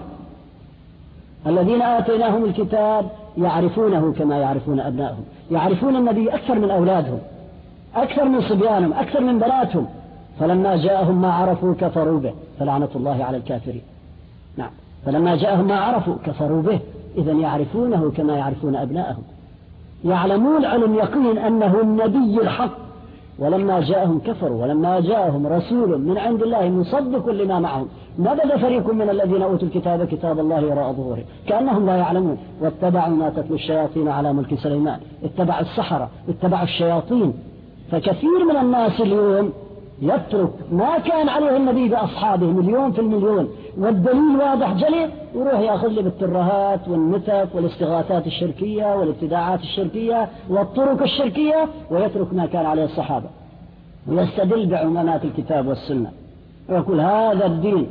الذين آتيناهم الكتاب يعرفونه كما يعرفون أبنائهم، يعرفون النبي أكثر من أولادهم، أكثر من صبيانهم، أكثر من بناتهم. فلما جاءهم ما عرفوا كفروا به، فلعنة الله على الكافرين. نعم. فلما جاءهم ما عرفوا كفروا به، إذن يعرفونه كما يعرفون أبنائهم، يعلمون علم يقين أنه النبي الحق، ولما جاءهم كفروا. ولما جاءهم رسول من عند الله مصدق لما معهم نبذ فريق من الذين أوتوا الكتاب كتاب الله وراء ظهورهم كأنهم لا يعلمون، واتبعوا ما تتلو الشياطين على ملك سليمان، اتبعوا السحرة، اتبعوا الشياطين. فكثير من الناس اليوم يترك ما كان عليه النبي بأصحابه 1,000,000%، والدليل واضح جلي، ويروح يأخذ لي بالترهات والنتف والاستغاثات الشركية والابتداعات الشركية والطرق الشركية، ويترك ما كان عليه الصحابة، ويستدل بعمومات الكتاب والسنة ويقول هذا الدين.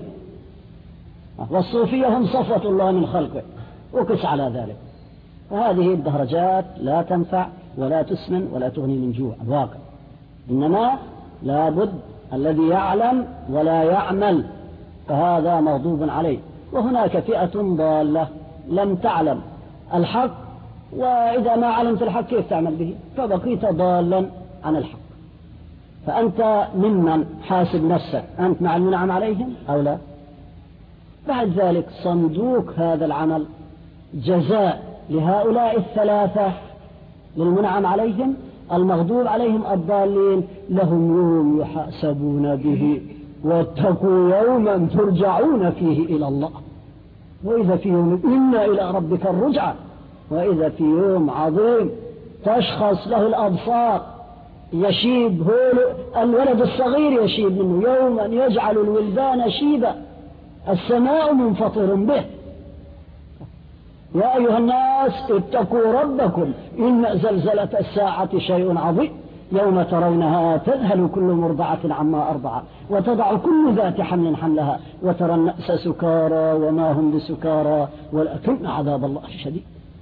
والصوفية هم صفوة الله من خلقه، وقس على ذلك. وهذه الدهرجات لا تنفع ولا تسمن ولا تغني من جوع الواقع، إنما لابد الذي يعلم ولا يعمل فهذا مغضوب عليه. وهناك فئة ضالة لم تعلم الحق، وإذا ما علمت الحق كيف تعمل به؟ فبقيت ضالا عن الحق. فأنت ممن حاسب نفسك، أنت مع المنعم عليهم أو لا؟ بعد ذلك صندوق هذا العمل جزاء لهؤلاء الثلاثة للمنعم عليهم المغضوب عليهم الضالين، لهم يوم يحاسبون به، واتقوا يوما ترجعون فيه إلى الله. وإذا في يوم إنا إلى ربك الرجعة، وإذا في يوم عظيم تشخص له الأبصار، يشيب هو الولد الصغير يشيب منه، يوما يجعل الولدان شيبا السماء منفطر به. يا أيها الناس اتقوا ربكم إن زلزلة الساعة شيء عظيم، يوم ترونها تذهل كل مرضعة عما أرضعت وتضع كل ذات حمل حملها وترى الناس سكارى وما هم بسكارى ولكن عذاب الله شديد.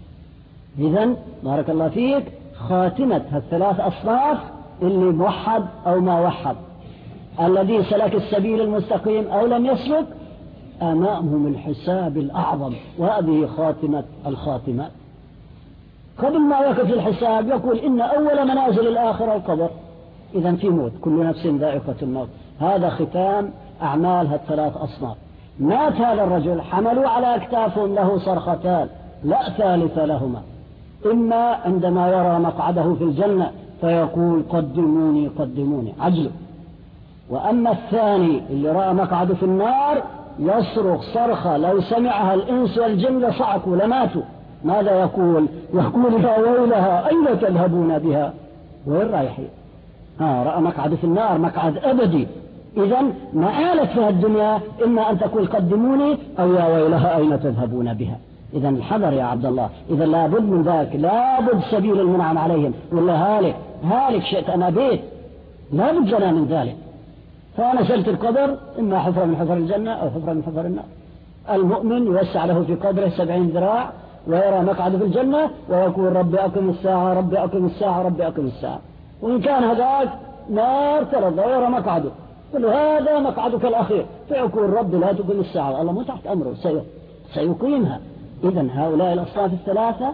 إذن بارك الله فيك، خاتمة هالثلاث أصناف اللي موحد أو ما وحد، الذي سلك السبيل المستقيم أو لم يسلك، أمامهم الحساب الأعظم، وهذه خاتمة الخاتمات. قبل ما يقف الحساب يقول إن أول منازل الآخرة القبر، إذن في موت، كل نفس ذائقة الموت. هذا ختام أعمال هالثلاث أصناف. مات هذا الرجل، حملوا على أكتافهم له صرختان لا ثالث لهما، إما عندما يرى مقعده في الجنة فيقول قدموني قدموني عجل، وأما الثاني اللي رأى مقعده في النار يصرخ صرخة لو سمعها الإنس والجن لصعقوا لماتوا. ماذا يقول؟ يقول يا ويلها أين تذهبون بها؟ وين رايحين؟ رأى مقعد في النار، مقعد أبدي. إذن مآلة في الدنيا إما أن تقول قدموني أو يا ويلها أين تذهبون بها. إذن الحذر يا عبد الله، إذن لابد من ذلك، لابد سبيل المنعم عليهم، ولا هالك شئت أنا بيت، لابد لنا من ذلك. فنزلت القبر إما حفرة من حفر الجنة أو حفرة من حفر النار. المؤمن يوسع له في قبره 70 ذراع ويرى مقعد في الجنة ويقول ربي أقم الساعة ربي أقم الساعة ربي أقم الساعة. وإن كان هذاك نار ترضى ويرى مقعده، قل هذا مقعدك الأخير، فيقول ربي لا تقم الساعة، الله مو تحت أمره سيقيمها. إذن هؤلاء الأصناف الثلاثة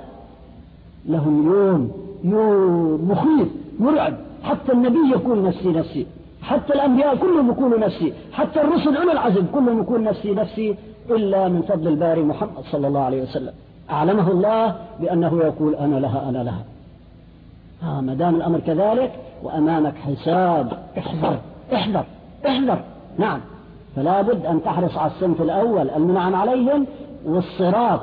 لهم يوم مخيف مرعب، حتى النبي يقول نفسي نفسي، حتى الأنبياء كلهم يقولوا نفسي، حتى الرسل أولو العزم كلهم يقول نفسي نفسي، إلا من فضل الباري محمد صلى الله عليه وسلم أعلمه الله بأنه يقول أنا لها أنا لها. ما دام الأمر كذلك وأمامك حساب، احذر. نعم، فلا بد أن تحرص على الصنف الأول المنعم عليهم، والصراط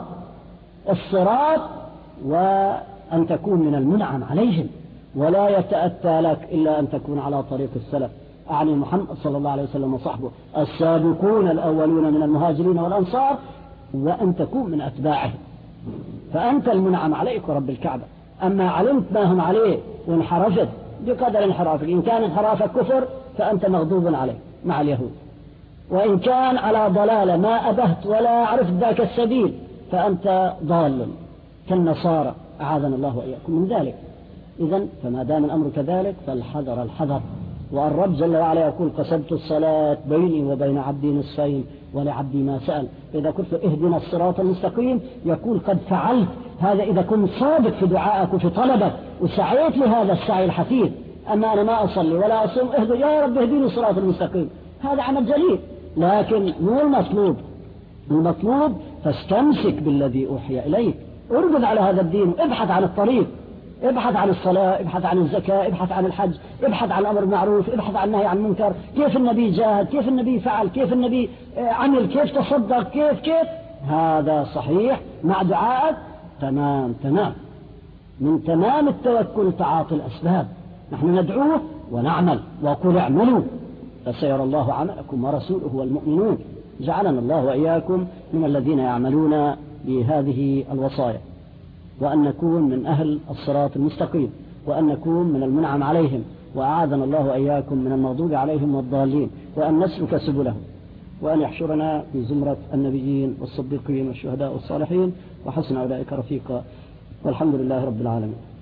وأن تكون من المنعم عليهم، ولا يتأتى لك إلا أن تكون على طريق السلف، أعني محمد صلى الله عليه وسلم وصحبه السابقون الأولون من المهاجرين والأنصار، وأن تكون من أتباعهم. فأنت المنعم عليك ورب الكعبة، أما علمت ما هم عليه وانحرفت بقدر انحرافك، إن كان انحرافك كفر فأنت مغضوب عليه مع اليهود، وإن كان على ضلالة ما أبهت ولا عرفت ذاك السبيل فأنت ضال كالنصارى، أعاذنا الله وإياكم من ذلك. إذن فما دام الأمر كذلك فالحذر الحذر. والرب جل وعلا يقول قسمت الصلاة بيني وبين عبدي نصفين ولعبدي ما سأل، إذا كنت اهدنا الصراط المستقيم يقول قد فعلت هذا إذا كنت صادق في دعائك وفي طلبك وسعيت لهذا السعي الحثيث. أما أنا ما أصلي ولا أصوم يا رب اهديني الصراط المستقيم، هذا عمل جليل، لكن مو المطلوب فاستمسك بالذي أوحي إليك، اربط على هذا الدين، ابحث عن الطريق، ابحث عن الصلاة، ابحث عن الزكاة، ابحث عن الحج، ابحث عن الأمر بالمعروف، ابحث عن النهي عن المنكر، كيف النبي جاهد، كيف النبي فعل، كيف النبي عمل، كيف تصدق، كيف هذا صحيح مع دعائك تمام. من تمام التوكل تعاطي الأسباب، نحن ندعوه ونعمل، وقل اعملوا فسيرى الله عملكم ورسوله والمؤمنون. جعلنا الله وإياكم من الذين يعملون بهذه الوصايا، وأن نكون من أهل الصراط المستقيم، وأن نكون من المنعم عليهم، وأعاذنا الله وإياكم من المغضوب عليهم والضالين، وأن نسلك سبلهم، وأن يحشرنا في زمرة النبيين والصديقين والشهداء والصالحين وحسن أولئك رفيقا، والحمد لله رب العالمين.